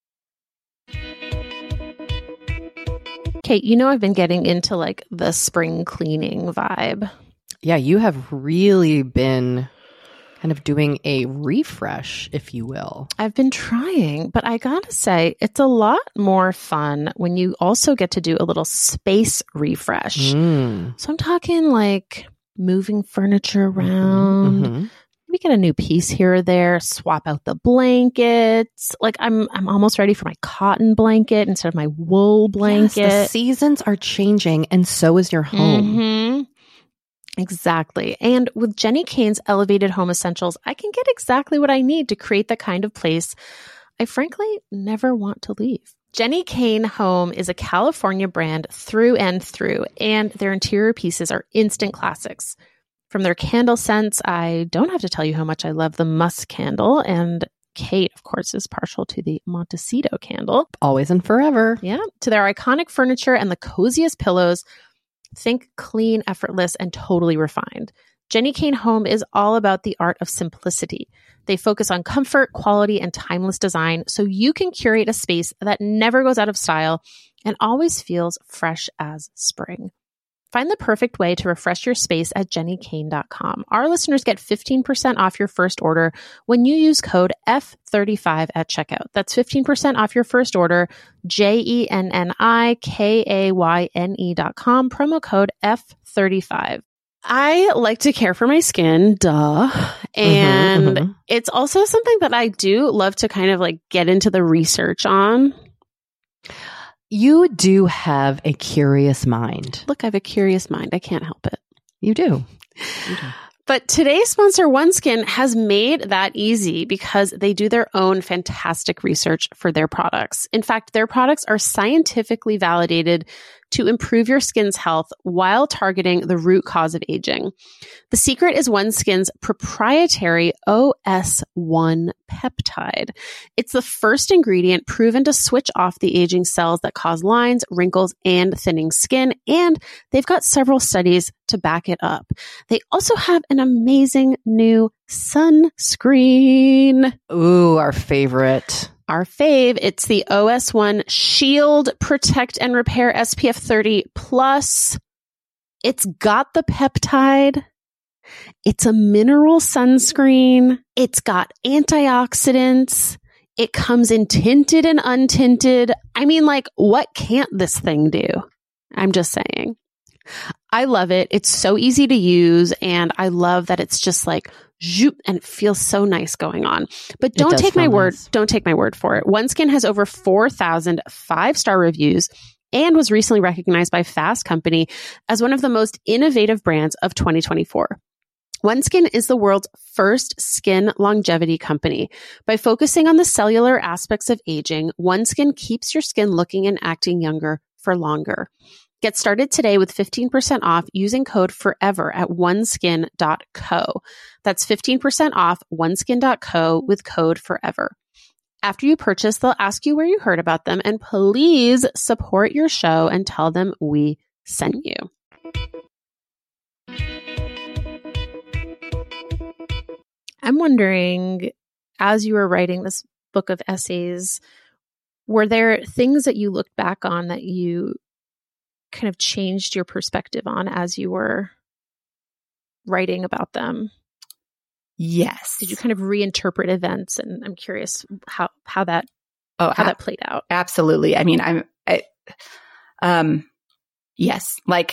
Kate, I've been getting into like the spring cleaning vibe. Yeah, you have really been kind of doing a refresh, if you will. I've been trying, but I gotta say, it's a lot more fun when you also get to do a little space refresh. So I'm talking like moving furniture around, maybe get a new piece here or there, swap out the blankets. Like I'm almost ready for my cotton blanket instead of my wool blanket. Yes, the seasons are changing and so is your home. Exactly. And with Jenni Kayne's Elevated Home Essentials, I can get exactly what I need to create the kind of place I frankly never want to leave. Jenni Kayne Home is a California brand through and through, and their interior pieces are instant classics. From their candle scents, I don't have to tell you how much I love the musk candle, and Kate, of course, is partial to the Montecito candle. Always and forever. Yeah. To their iconic furniture and the coziest pillows. Think clean, effortless, and totally refined. Jenni Kayne Home is all about the art of simplicity. They focus on comfort, quality, and timeless design so you can curate a space that never goes out of style and always feels fresh as spring. Find the perfect way to refresh your space at jennikayne.com. Our listeners get 15% off your first order when you use code F35 at checkout. That's 15% off your first order, JENNIKAYNE.com, promo code F35. I like to care for my skin, duh. And it's also something that I do love to kind of like get into the research on. You do have a curious mind. Look, I have a curious mind. I can't help it. You do. But today's sponsor, OneSkin, has made that easy because they do their own fantastic research for their products. In fact, their products are scientifically validated to improve your skin's health while targeting the root cause of aging. The secret is OneSkin's proprietary OS1 peptide. It's the first ingredient proven to switch off the aging cells that cause lines, wrinkles, and thinning skin, and they've got several studies to back it up. They also have an amazing new sunscreen. Ooh, our favorite. Our fave. It's the OS1 Shield Protect and Repair SPF 30 Plus. It's got the peptide. It's a mineral sunscreen. It's got antioxidants. It comes in tinted and untinted. I mean, like, what can't this thing do? I'm just saying. I love it. It's so easy to use, and I love that it's just like zoop, and it feels so nice going on. But don't take my word. Don't take my word for it. OneSkin has over 4,000 5-star reviews and was recently recognized by Fast Company as one of the most innovative brands of 2024. OneSkin is the world's first skin longevity company. By focusing on the cellular aspects of aging, OneSkin keeps your skin looking and acting younger for longer. Get started today with 15% off using code FOREVER at oneskin.co. That's 15% off oneskin.co with code FOREVER. After you purchase, they'll ask you where you heard about them, and please support your show and tell them we sent you. I'm wondering, as you were writing this book of essays, were there things that you looked back on that you kind of changed your perspective on as you were writing about them? Yes. Did you kind of reinterpret events? And I'm curious how that played out. Absolutely. I mean, yes, like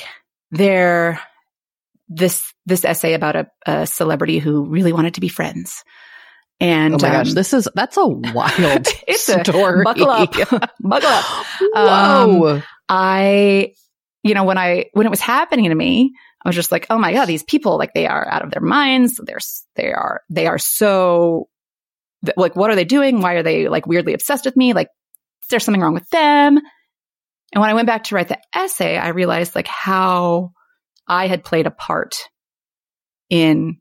this essay about a celebrity who really wanted to be friends. And oh my gosh, that's a wild it's story. Buckle up. Buckle up. Whoa. When it was happening to me, I was just like, oh my God, these people, like, they are out of their minds. They are so, like, what are they doing? Why are they, like, weirdly obsessed with me? Like, is there something wrong with them? And when I went back to write the essay, I realized, like, how I had played a part in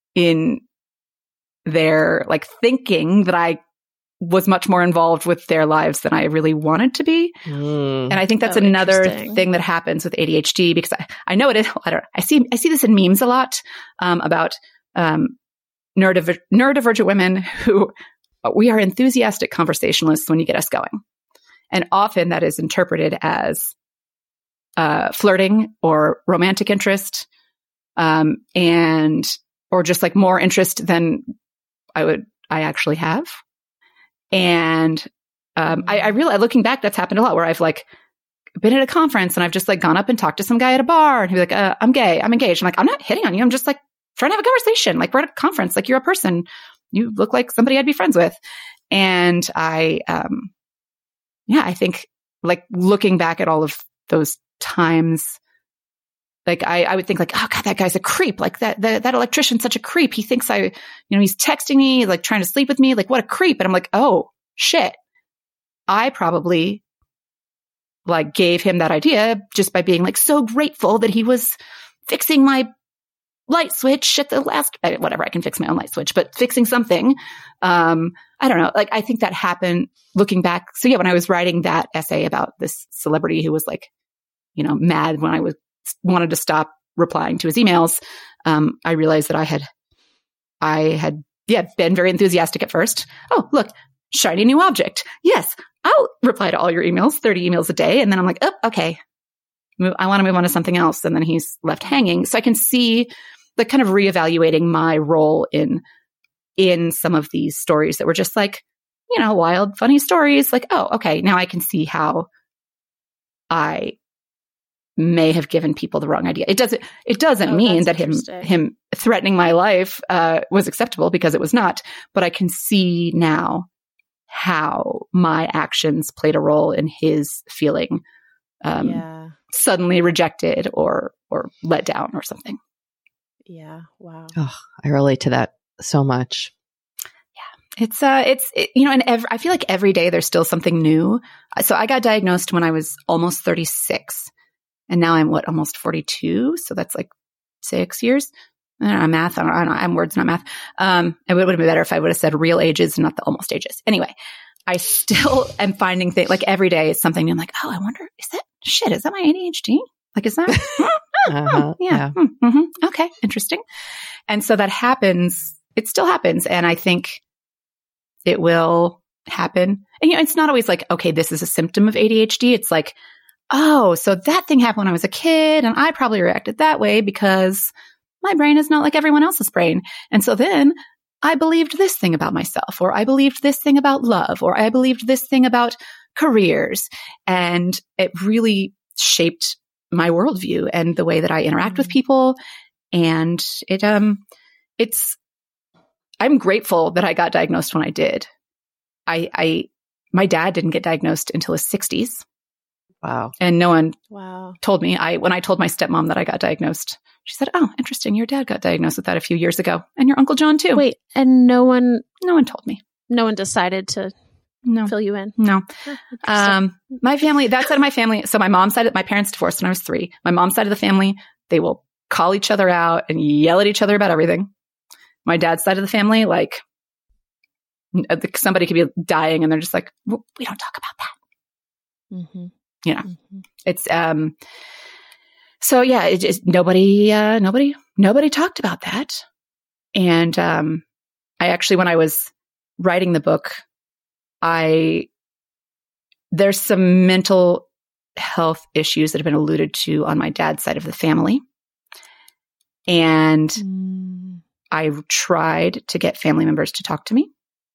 their, like, thinking that I was much more involved with their lives than I really wanted to be. And I think that's another thing that happens with ADHD, because I know it is. I see this in memes a lot, about, neurodivergent women who, we are enthusiastic conversationalists when you get us going. And often that is interpreted as, flirting or romantic interest, or just like more interest than I actually have. And I realize, looking back, that's happened a lot, where I've, like, been at a conference and I've just, like, gone up and talked to some guy at a bar, and he'd be like, I'm gay, I'm engaged. I'm like, I'm not hitting on you. I'm just, like, trying to have a conversation. Like, we're at a conference. Like, you're a person. You look like somebody I'd be friends with. And I think, like, looking back at all of those times, like, I would think, like, oh God, that guy's a creep. Like, that electrician's such a creep. He thinks he's texting me, like, trying to sleep with me. Like, what a creep. And I'm like, oh shit. I probably, like, gave him that idea just by being, like, so grateful that he was fixing my light switch at the last, whatever, I can fix my own light switch, but fixing something. I don't know. Like, I think that happened looking back. So yeah, when I was writing that essay about this celebrity who was, like, mad when I wanted to stop replying to his emails, I realized that I had been very enthusiastic at first. Oh, look, shiny new object. Yes, I'll reply to all your emails, 30 emails a day. And then I'm like, oh, okay, I want to move on to something else. And then he's left hanging. So I can see the kind of reevaluating my role in some of these stories that were just, like, wild, funny stories. Like, oh, okay, now I can see how I may have given people the wrong idea. It doesn't mean that him threatening my life was acceptable, because it was not. But I can see now how my actions played a role in his feeling suddenly rejected or let down or something. Yeah. Wow. Oh, I relate to that so much. Yeah. And I feel like every day there's still something new. So I got diagnosed when I was almost 36. And now I'm almost 42. So that's like 6 years. I don't know, math. I don't know. I'm words, not math. It would have been better if I would have said real ages, not the almost ages. Anyway, I still am finding things like every day is something. I'm like, oh, I wonder, is that my ADHD? Like, is that? Yeah. Mm-hmm. Okay. Interesting. And so that happens. It still happens. And I think it will happen. And, it's not always like, okay, this is a symptom of ADHD. It's like, oh, so that thing happened when I was a kid and I probably reacted that way because my brain is not like everyone else's brain. And so then I believed this thing about myself, or I believed this thing about love, or I believed this thing about careers. And it really shaped my worldview and the way that I interact with people. And I'm grateful that I got diagnosed when I did. My dad didn't get diagnosed until his 60s. Wow. And no one told me. When I told my stepmom that I got diagnosed, she said, oh, interesting. Your dad got diagnosed with that a few years ago. And your Uncle John too. Wait, and no one told me. No one decided to fill you in? No. My family, that side of my family. So my mom's side, my parents divorced when I was 3. My mom's side of the family, they will call each other out and yell at each other about everything. My dad's side of the family, like somebody could be dying and they're just like, we don't talk about that. Mm-hmm. It's, so yeah, it just, nobody talked about that. And, I actually, when I was writing the book, there's some mental health issues that have been alluded to on my dad's side of the family. And I tried to get family members to talk to me.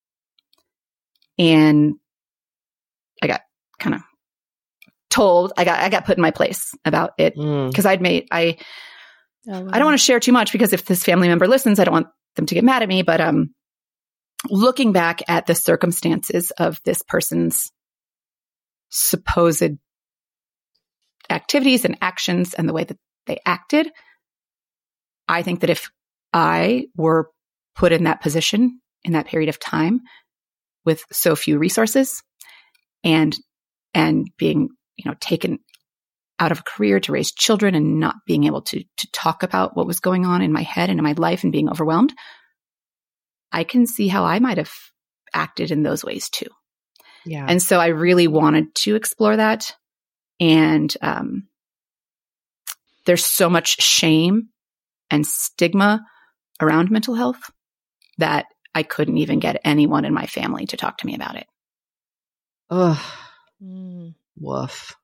And I got kind of told, I got put in my place about it because I don't want to share too much because if this family member listens, I don't want them to get mad at me. But looking back at the circumstances of this person's supposed activities and actions and the way that they acted, I think that if I were put in that position in that period of time with so few resources and being, taken out of a career to raise children and not being able to talk about what was going on in my head and in my life and being overwhelmed, I can see how I might have acted in those ways too. Yeah. And so I really wanted to explore that. And there's so much shame and stigma around mental health that I couldn't even get anyone in my family to talk to me about it. Ugh. Woof.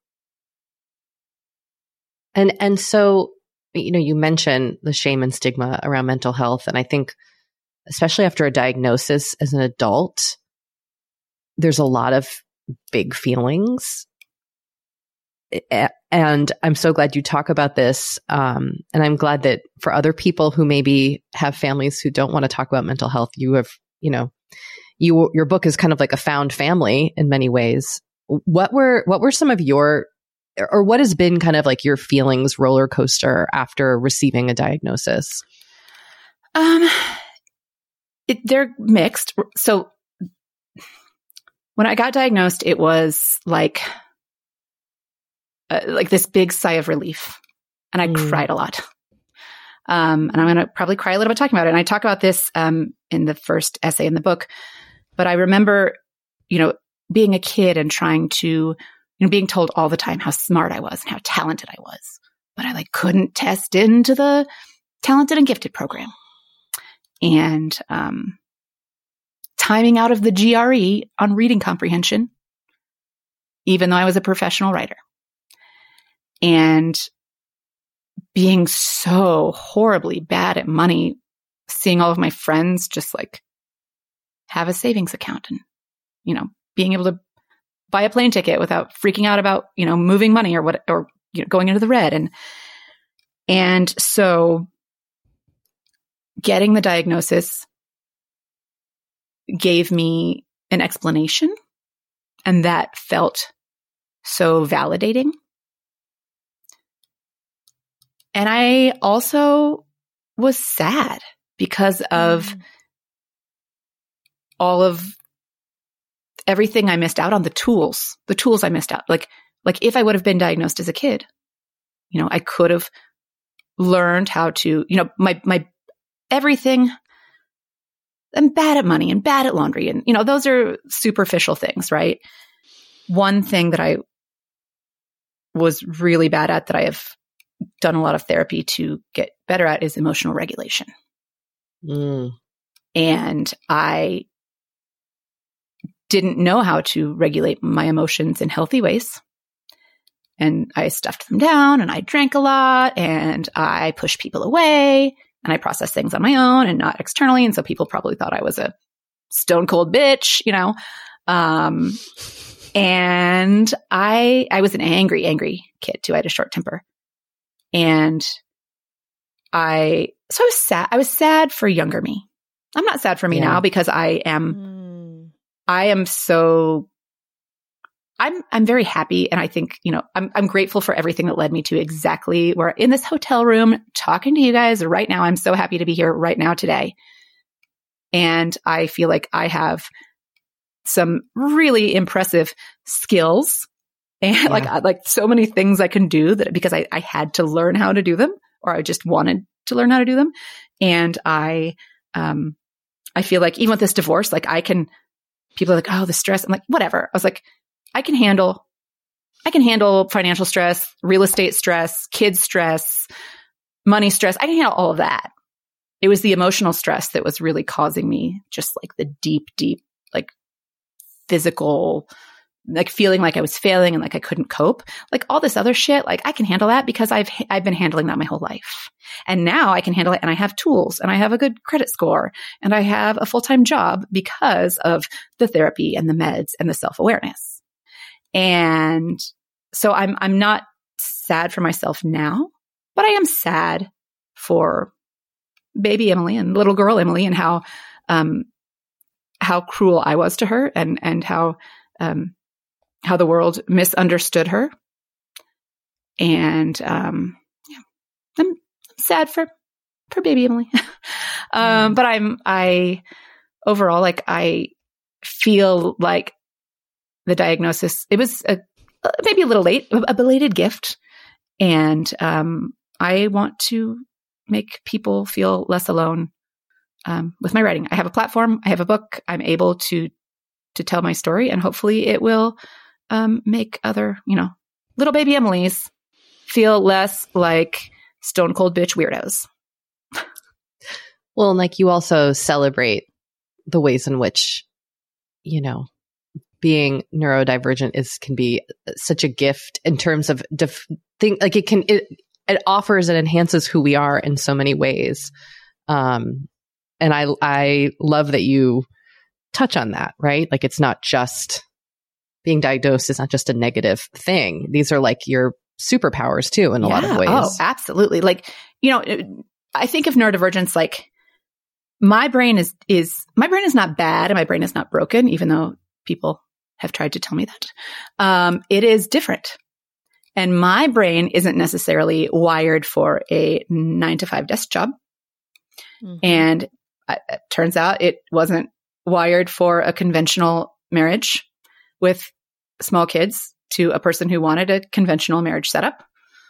And so, you mentioned the shame and stigma around mental health. And I think, especially after a diagnosis as an adult, there's a lot of big feelings. And I'm so glad you talk about this. And I'm glad that for other people who maybe have families who don't want to talk about mental health, you have, your book is kind of like a found family in many ways. What were some of your, or what has been kind of like your feelings roller coaster after receiving a diagnosis? They're mixed. So when I got diagnosed, it was like this big sigh of relief, and I cried a lot. And I'm going to probably cry a little bit talking about it. And I talk about this in the first essay in the book. But I remember, being a kid and trying to, being told all the time how smart I was and how talented I was. But I couldn't test into the talented and gifted program. And timing out of the GRE on reading comprehension, even though I was a professional writer. And being so horribly bad at money, seeing all of my friends just have a savings account and, being able to buy a plane ticket without freaking out about, moving money or going into the red. And so getting the diagnosis gave me an explanation, and that felt so validating. And I also was sad because of all of everything I missed out on, the tools I missed out. Like if I would have been diagnosed as a kid, I could have learned how to, my everything. I'm bad at money and bad at laundry. And, those are superficial things, right? One thing that I was really bad at that I have done a lot of therapy to get better at is emotional regulation. And I didn't know how to regulate my emotions in healthy ways. And I stuffed them down and I drank a lot and I pushed people away and I processed things on my own and not externally. And so people probably thought I was a stone cold bitch, and I was an angry kid too. I had a short temper. And I was sad. I was sad for younger me. I'm not sad for me now because I'm very happy. And I think, I'm grateful for everything that led me to exactly where in this hotel room talking to you guys right now. I'm so happy to be here right now today. And I feel like I have some really impressive skills and like so many things I can do that because I had to learn how to do them, or I just wanted to learn how to do them. And I feel like even with this divorce, like people are like, oh, the stress. I'm like, whatever. I was like, I can handle financial stress, real estate stress, kids stress, money stress. I can handle all of that. It was the emotional stress that was really causing me just like the deep, like physical, like feeling like I was failing and like I couldn't cope. Like all this other shit, like I can handle that because I've been handling that my whole life. And now I can handle it and I have tools and I have a good credit score and I have a full-time job because of the therapy and the meds and the self-awareness. And so I'm not sad for myself now, but I am sad for baby Emily and little girl Emily and how cruel I was to her and how the world misunderstood her. And I'm sad for baby Emily. But I overall, like I feel like the diagnosis, it was maybe a little late, a belated gift. And I want to make people feel less alone with my writing. I have a platform. I have a book. I'm able to tell my story, and hopefully it will make other, little baby Emilys feel less like stone cold bitch weirdos. Well, and like you also celebrate the ways in which, being neurodivergent can be such a gift in terms of like it offers and enhances who we are in so many ways. And I love that you touch on that, right? Like it's not just being diagnosed is not just a negative thing. These are like your superpowers too in a lot of ways. Oh, absolutely. Like, I think of neurodivergence like my brain is not bad and my brain is not broken, even though people have tried to tell me that. It is different. And my brain isn't necessarily wired for a 9-to-5 desk job. Mm-hmm. And it turns out it wasn't wired for a conventional marriage with small kids to a person who wanted a conventional marriage setup.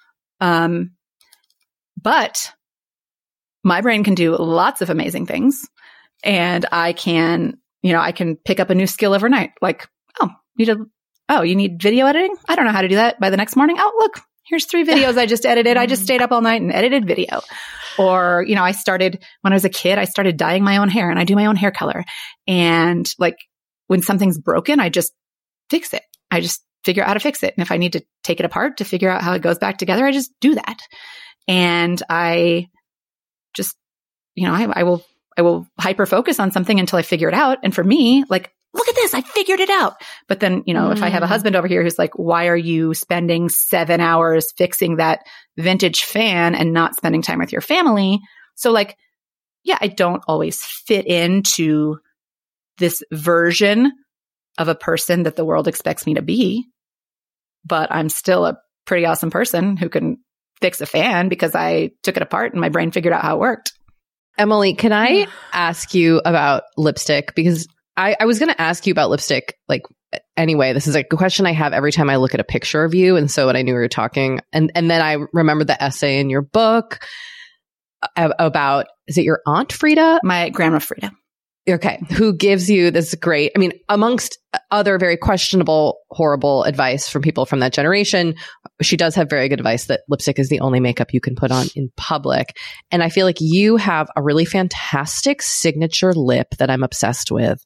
But my brain can do lots of amazing things. And I can pick up a new skill overnight. Like, you need video editing? I don't know how to do that by the next morning. Oh, look, here's 3 videos I just edited. I just stayed up all night and edited video. Or, when I was a kid, I started dyeing my own hair and I do my own hair color. And like when something's broken, I just fix it. I just figure out how to fix it. And if I need to take it apart to figure out how it goes back together, I just do that. And I just, I will hyper focus on something until I figure it out. And for me, like, look at this, I figured it out. But then, if I have a husband over here who's like, why are you spending 7 hours fixing that vintage fan and not spending time with your family? So like, I don't always fit into this version of a person that the world expects me to be, but I'm still a pretty awesome person who can fix a fan because I took it apart and my brain figured out how it worked. Emily, can I ask you about lipstick? Because I was going to ask you about lipstick. Like, anyway, this is a question I have every time I look at a picture of you. And so when I knew we were talking, and then I remembered the essay in your book about, is it your aunt Frida? My grandma Frida. Okay. Who gives you this great, I mean, amongst other very questionable, horrible advice from people from that generation, she does have very good advice that lipstick is the only makeup you can put on in public. And I feel like you have a really fantastic signature lip that I'm obsessed with.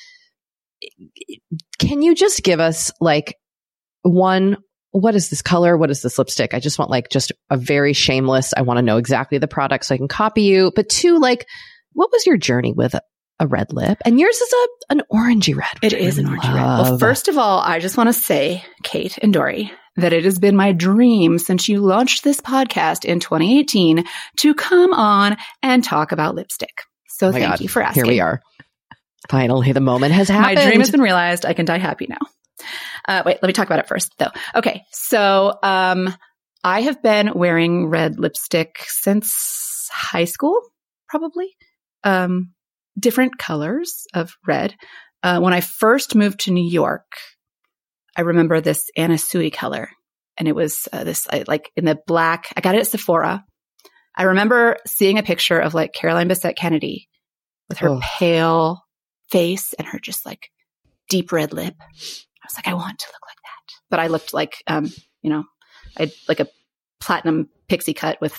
Can you just give us like one, what is this color? What is this lipstick? I just want like just a very shameless, I want to know exactly the product so I can copy you. But two, like, what was your journey with a red lip? And yours is an orangey red. It is an orangey red. Well, first of all, I just want to say, Kate and Dory, that it has been my dream since you launched this podcast in 2018 to come on and talk about lipstick. So thank you for asking. Here we are. Finally, the moment has happened. My dream has been realized. I can die happy now. Wait, let me talk about it first, though. Okay, so I have been wearing red lipstick since high school, probably. Different colors of red. When I first moved to New York, I remember this Anna Sui color, and it was like in the black. I got it at Sephora. I remember seeing a picture of like Caroline Bessette Kennedy with her pale face and her just like deep red lip. I was like, I want to look like that. But I looked like, I had like a platinum pixie cut with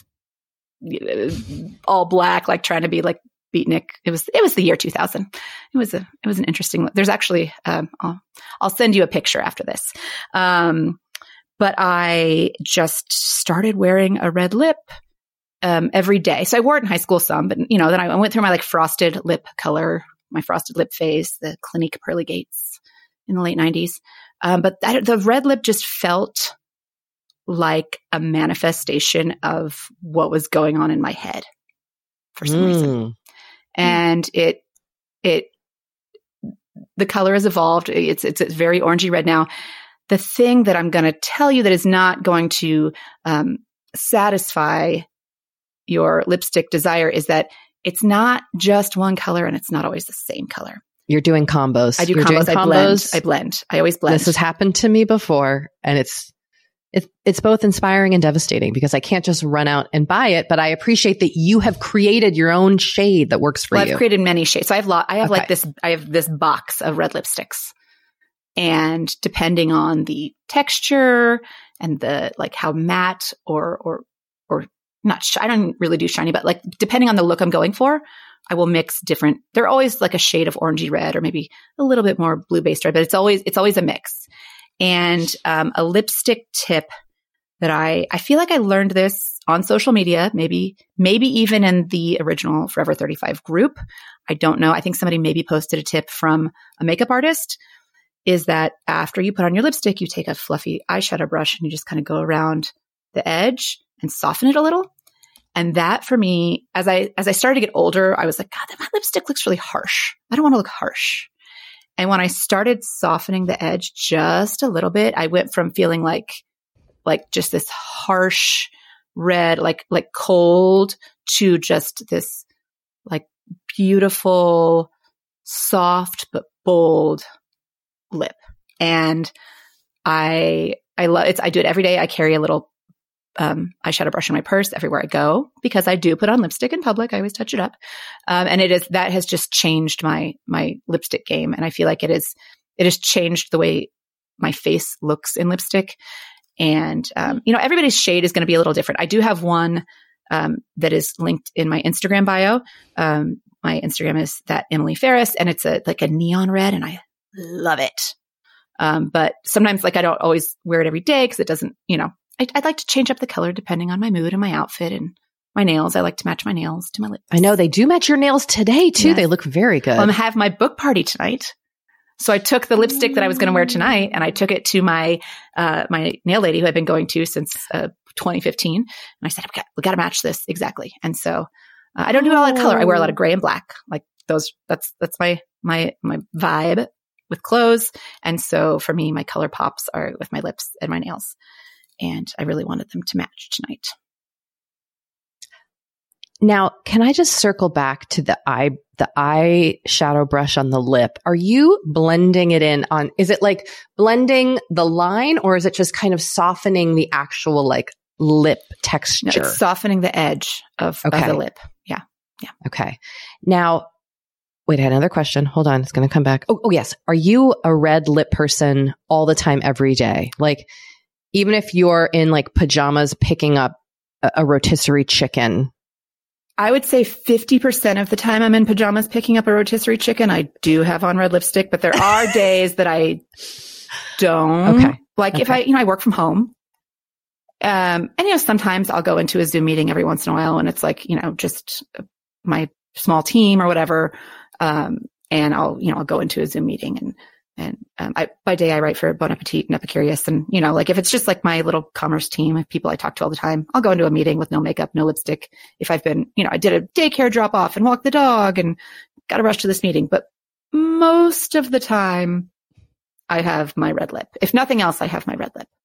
all black, like trying to be like beatnik. It was the year 2000. It was an interesting look. There's actually, I'll send you a picture after this. But I just started wearing a red lip every day. So I wore it in high school some, but then I went through my like frosted lip color, my frosted lip phase, the Clinique Pearly Gates in the late 90s. But the red lip just felt like a manifestation of what was going on in my head for some reason. And the color has evolved. It's very orangey red now. The thing that I'm going to tell you that is not going to satisfy your lipstick desire is that it's not just one color and it's not always the same color. You're doing combos. I do combos. I blend. I always blend. This has happened to me before, and it's both inspiring and devastating because I can't just run out and buy it, but I appreciate that you have created your own shade that works for you. I've created many shades. So I have this box of red lipsticks, and depending on the texture and the like how matte or not, I don't really do shiny, but like depending on the look I'm going for, I will mix different. They're always like a shade of orangey red or maybe a little bit more blue based red, but it's always a mix. And a lipstick tip that I feel like I learned this on social media, maybe even in the original Forever 35 group. I don't know. I think somebody maybe posted a tip from a makeup artist, is that after you put on your lipstick, you take a fluffy eyeshadow brush and you just kind of go around the edge and soften it a little. And that for me, as I started to get older, I was like, God, my lipstick looks really harsh. I don't want to look harsh. And when I started softening the edge just a little bit, I went from feeling like just this harsh red, like cold, to just this like beautiful, soft, but bold lip. And I love it. I do it every day. I carry a little eyeshadow brush in my purse everywhere I go because I do put on lipstick in public. I always touch it up. And that has just changed my lipstick game. And I feel like it has changed the way my face looks in lipstick. And, everybody's shade is going to be a little different. I do have one, that is linked in my Instagram bio. My Instagram is that Emily Ferris, and it's like a neon red, and I love it. But sometimes like I don't always wear it every day because it doesn't, I'd like to change up the color depending on my mood and my outfit and my nails. I like to match my nails to my lips. I know they do match your nails today too. Yes. They look very good. I have my book party tonight. So I took the lipstick that I was going to wear tonight and I took it to my nail lady who I've been going to since 2015. And I said, we got to match this exactly. And so I don't do a lot of color. I wear a lot of gray and black. Like those, that's my vibe with clothes. And so for me, my color pops are with my lips and my nails. And I really wanted them to match tonight. Now, can I just circle back to the eye shadow brush on the lip? Are you blending it in on, is it like blending the line, or is it just kind of softening the actual like lip texture? No, it's softening the edge of the lip. Yeah. Yeah. Okay. Now, wait, I had another question. Hold on. It's going to come back. Oh, yes. Are you a red lip person all the time, every day? Like, even if you're in like pajamas picking up a rotisserie chicken? I would say 50% of the time I'm in pajamas picking up a rotisserie chicken, I do have on red lipstick, but there are days that I don't. Okay. Like if I work from home, and sometimes I'll go into a Zoom meeting every once in a while and it's like, just my small team or whatever. And I'll go into a Zoom meeting and by day I write for Bon Appetit and Epicurious. And, like if it's just like my little commerce team of people I talk to all the time, I'll go into a meeting with no makeup, no lipstick. If I've been, I did a daycare drop off and walked the dog and got to rush to this meeting. But most of the time I have my red lip. If nothing else, I have my red lip.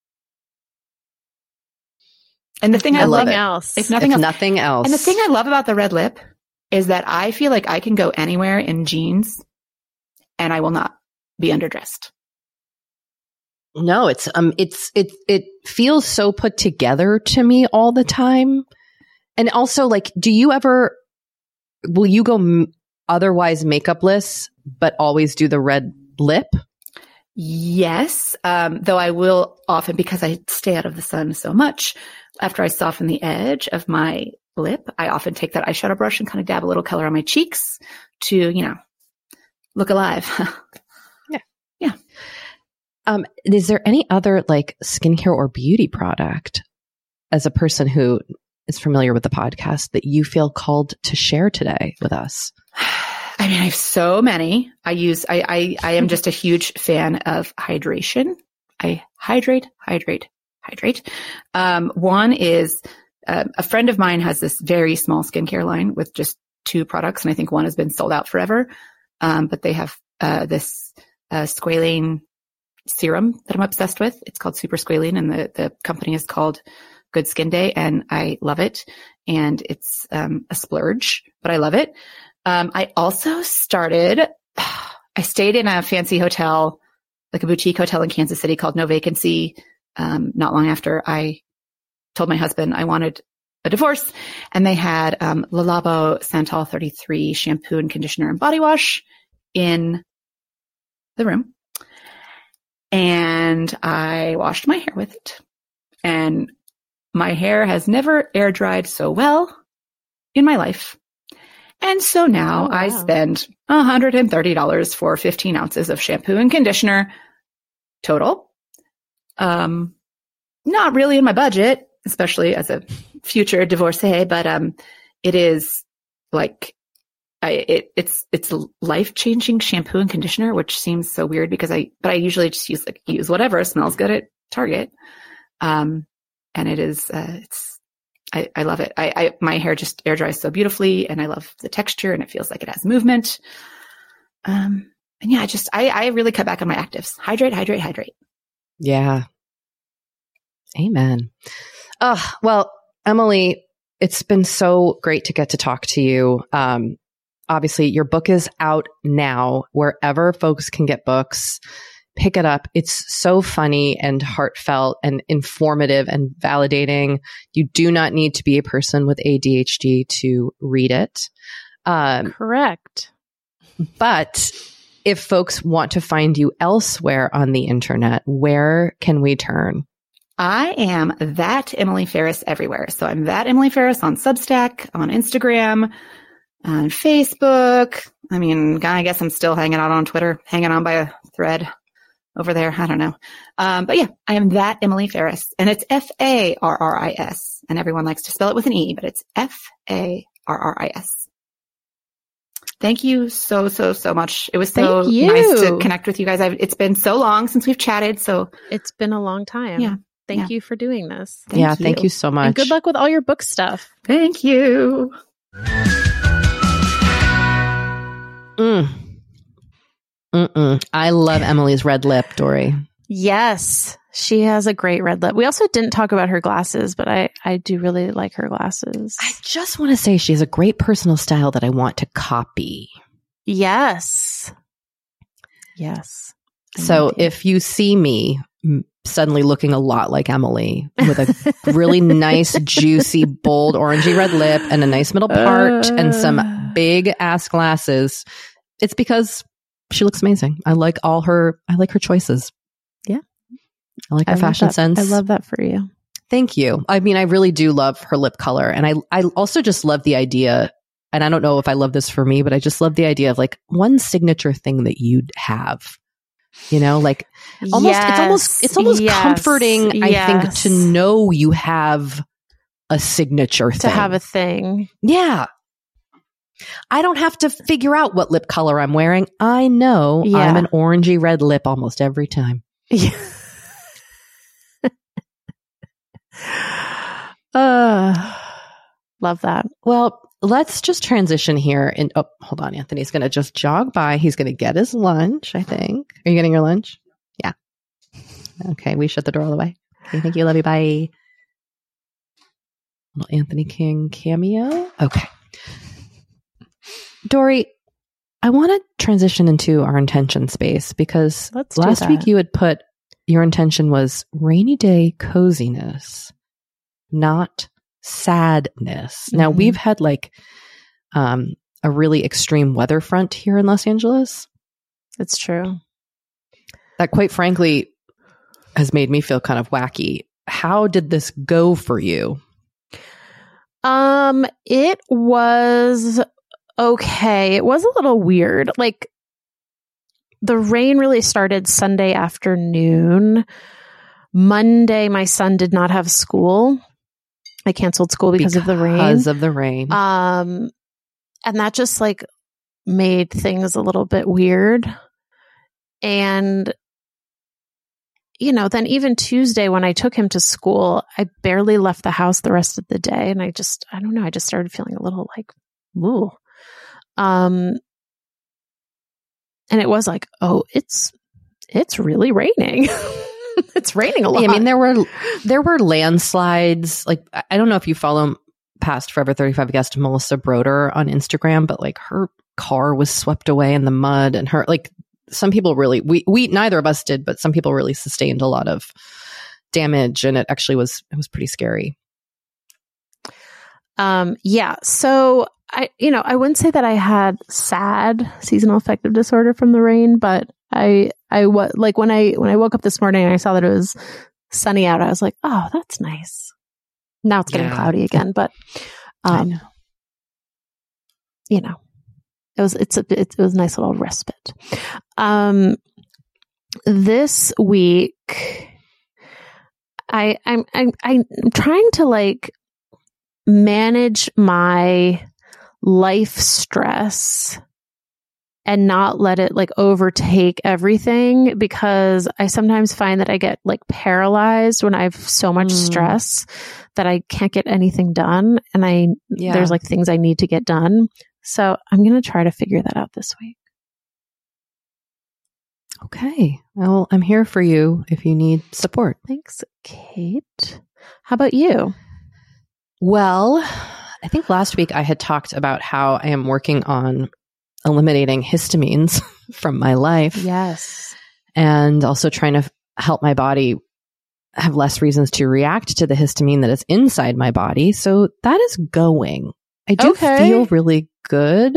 And the thing I love, if nothing else. And the thing I love about the red lip is that I feel like I can go anywhere in jeans and I will not be underdressed. No, it feels so put together to me all the time. And also, like, will you go otherwise makeupless, but always do the red lip? Yes. Though I will often, because I stay out of the sun so much, after I soften the edge of my lip, I often take that eyeshadow brush and kind of dab a little color on my cheeks to, look alive. Yeah. Is there any other like skincare or beauty product, as a person who is familiar with the podcast, that you feel called to share today with us? I mean, I have so many. I am just a huge fan of hydration. I hydrate. One is, a friend of mine has this very small skincare line with just 2 products. And I think one has been sold out forever. But they have, this, squalane serum that I'm obsessed with. It's called Super Squalane, and the company is called Good Skin Day, and I love it. And it's a splurge, but I love it. I also I stayed in a fancy hotel, like a boutique hotel in Kansas City called No Vacancy, not long after I told my husband I wanted a divorce, and they had Le Labo Santal 33 shampoo and conditioner and body wash in the room. And I washed my hair with it. And my hair has never air dried so well in my life. And so now I spend $130 for 15 ounces of shampoo and conditioner total. Not really in my budget, especially as a future divorcee, but it is like it's a life-changing shampoo and conditioner, which seems so weird because I usually just use whatever smells good at Target. And it is, I love it. My hair just air dries so beautifully, and I love the texture, and it feels like it has movement. And yeah, I really cut back on my actives. Hydrate. Yeah. Amen. Well, Emily, it's been so great to get to talk to you. Obviously, your book is out now wherever folks can get books. Pick it up. It's so funny and heartfelt and informative and validating. You do not need to be a person with ADHD to read it. Correct. But if folks want to find you elsewhere on the internet, where can we turn? I am that Emily Ferris everywhere. So I'm that Emily Ferris on Substack, on Instagram, on Facebook. I mean, I guess I'm still hanging out on Twitter, hanging on by a thread over there. I don't know. But yeah, I am that Emily Ferris, and it's Farris, and everyone likes to spell it with an E, but it's Farris. Thank you so much. It was so nice to connect with you guys. It's been so long since we've chatted. So it's been a long time. Yeah. Thank you for doing this. Thank you so much. And good luck with all your book stuff. Thank you. I love Emily's red lip, Dory. Yes. She has a great red lip. We also didn't talk about her glasses, but I do really like her glasses. I just want to say she has a great personal style that I want to copy. Yes. So if you see me suddenly looking a lot like Emily with a really nice, juicy, bold, orangey red lip and a nice middle part and some big ass glasses, it's because she looks amazing. I like her choices. Yeah. I like her fashion sense. I love that for you. Thank you. I mean, I really do love her lip color. And I also just love the idea, and I don't know if I love this for me, but I just love the idea of like one signature thing that you'd have. You know, like it's almost comforting, I think, to know you have a signature thing. To have a thing. Yeah. I don't have to figure out what lip color I'm wearing. I know I'm an orangey red lip almost every time. Yeah. Love that. Well, let's just transition here. And hold on, Anthony's going to just jog by. He's going to get his lunch, I think. Are you getting your lunch? Yeah. Okay, we shut the door all the way. Okay, thank you, love you, bye. Little Anthony King cameo. Okay. Dory, I want to transition into our intention space because last week you had put your intention was rainy day coziness, not sadness. Now we've had like a really extreme weather front here in Los Angeles. It's true. That quite frankly has made me feel kind of wacky. How did this go for you? It was okay. It was a little weird. Like the rain really started Sunday afternoon. Monday, my son did not have school. I canceled school because of the rain. Because of the rain. And that just like made things a little bit weird. And, you know, then even Tuesday when I took him to school, I barely left the house the rest of the day. And I don't know, I just started feeling a little like, ooh. And it was like, oh, it's really raining. It's raining a lot. Yeah, I mean, there were landslides. Like, I don't know if you follow past Forever 35 guest Melissa Broder on Instagram, but like her car was swept away in the mud, and her like some people really we neither of us did, but some people really sustained a lot of damage, and it was pretty scary. Yeah. So I wouldn't say that I had sad seasonal affective disorder from the rain, but I was like when I woke up this morning and I saw that it was sunny out, I was like, oh, that's nice. Now it's getting cloudy again, but it was a nice little respite. This week, I'm trying to like manage my life stress and not let it like overtake everything, because I sometimes find that I get like paralyzed when I have so much stress that I can't get anything done. And there's like things I need to get done. So I'm going to try to figure that out this week. Okay. Well, I'm here for you if you need support. Thanks, Kate. How about you? Well, I think last week I had talked about how I am working on eliminating histamines from my life. Yes. And also trying to help my body have less reasons to react to the histamine that is inside my body. So that is going. I do feel really good.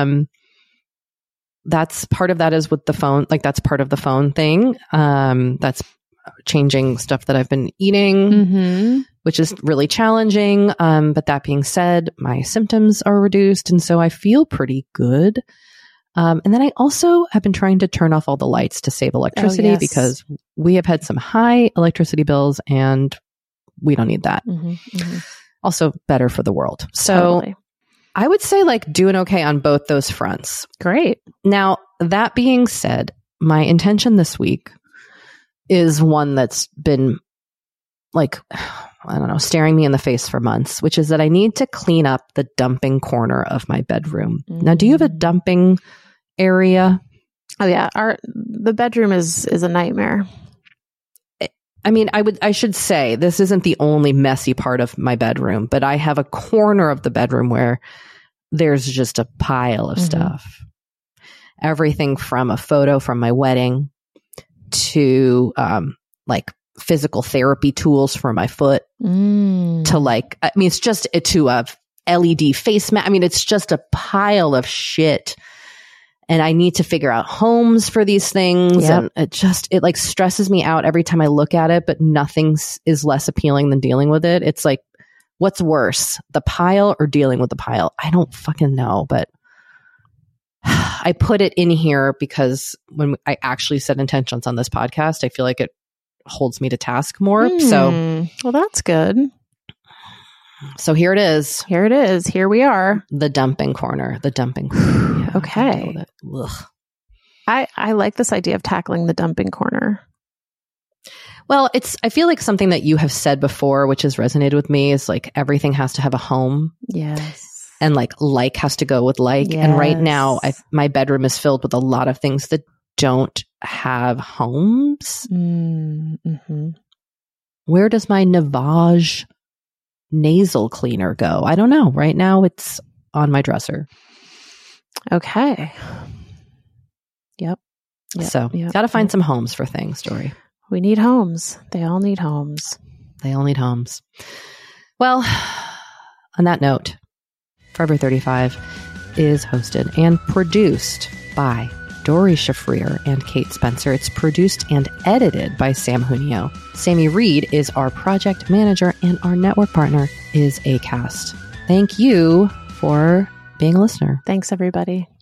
That's part of that is with the phone. Like that's part of the phone thing. That's changing stuff that I've been eating, which is really challenging. But that being said, my symptoms are reduced. And so I feel pretty good. And then I also have been trying to turn off all the lights to save electricity because we have had some high electricity bills and we don't need that. Also better for the world. So I would say like doing okay on both those fronts. Great. Now, that being said, my intention this week is one that's been like, I don't know, staring me in the face for months, which is that I need to clean up the dumping corner of my bedroom. Now, do you have a dumping area? Oh yeah. The bedroom is a nightmare. I should say this isn't the only messy part of my bedroom, but I have a corner of the bedroom where there's just a pile of stuff. Everything from a photo from my wedding to like physical therapy tools for my foot to like, it's just to a LED face mask. It's just a pile of shit. And I need to figure out homes for these things. Yep. And it like stresses me out every time I look at it, but nothing is less appealing than dealing with it. It's like, what's worse, the pile or dealing with the pile? I don't fucking know, but I put it in here because when I actually set intentions on this podcast, I feel like it holds me to task more. So, well, that's good. So here it is. Here it is. Here we are. The dumping corner. Yeah, okay. I like this idea of tackling the dumping corner. Well, I feel like something that you have said before, which has resonated with me, is like everything has to have a home. Yes. And like has to go with like. Yes. And right now, my bedroom is filled with a lot of things that don't have homes. Mm-hmm. Where does my Navage nasal cleaner go? I don't know. Right now, it's on my dresser. Okay. Yep. So, got to find some homes for things, Dory. We need homes. They all need homes. Well, on that note, Forever 35 is hosted and produced by Dory Shafrir and Kate Spencer. It's produced and edited by Sam Junio. Sammy Reed is our project manager, and our network partner is Acast. Thank you for being a listener. Thanks, everybody.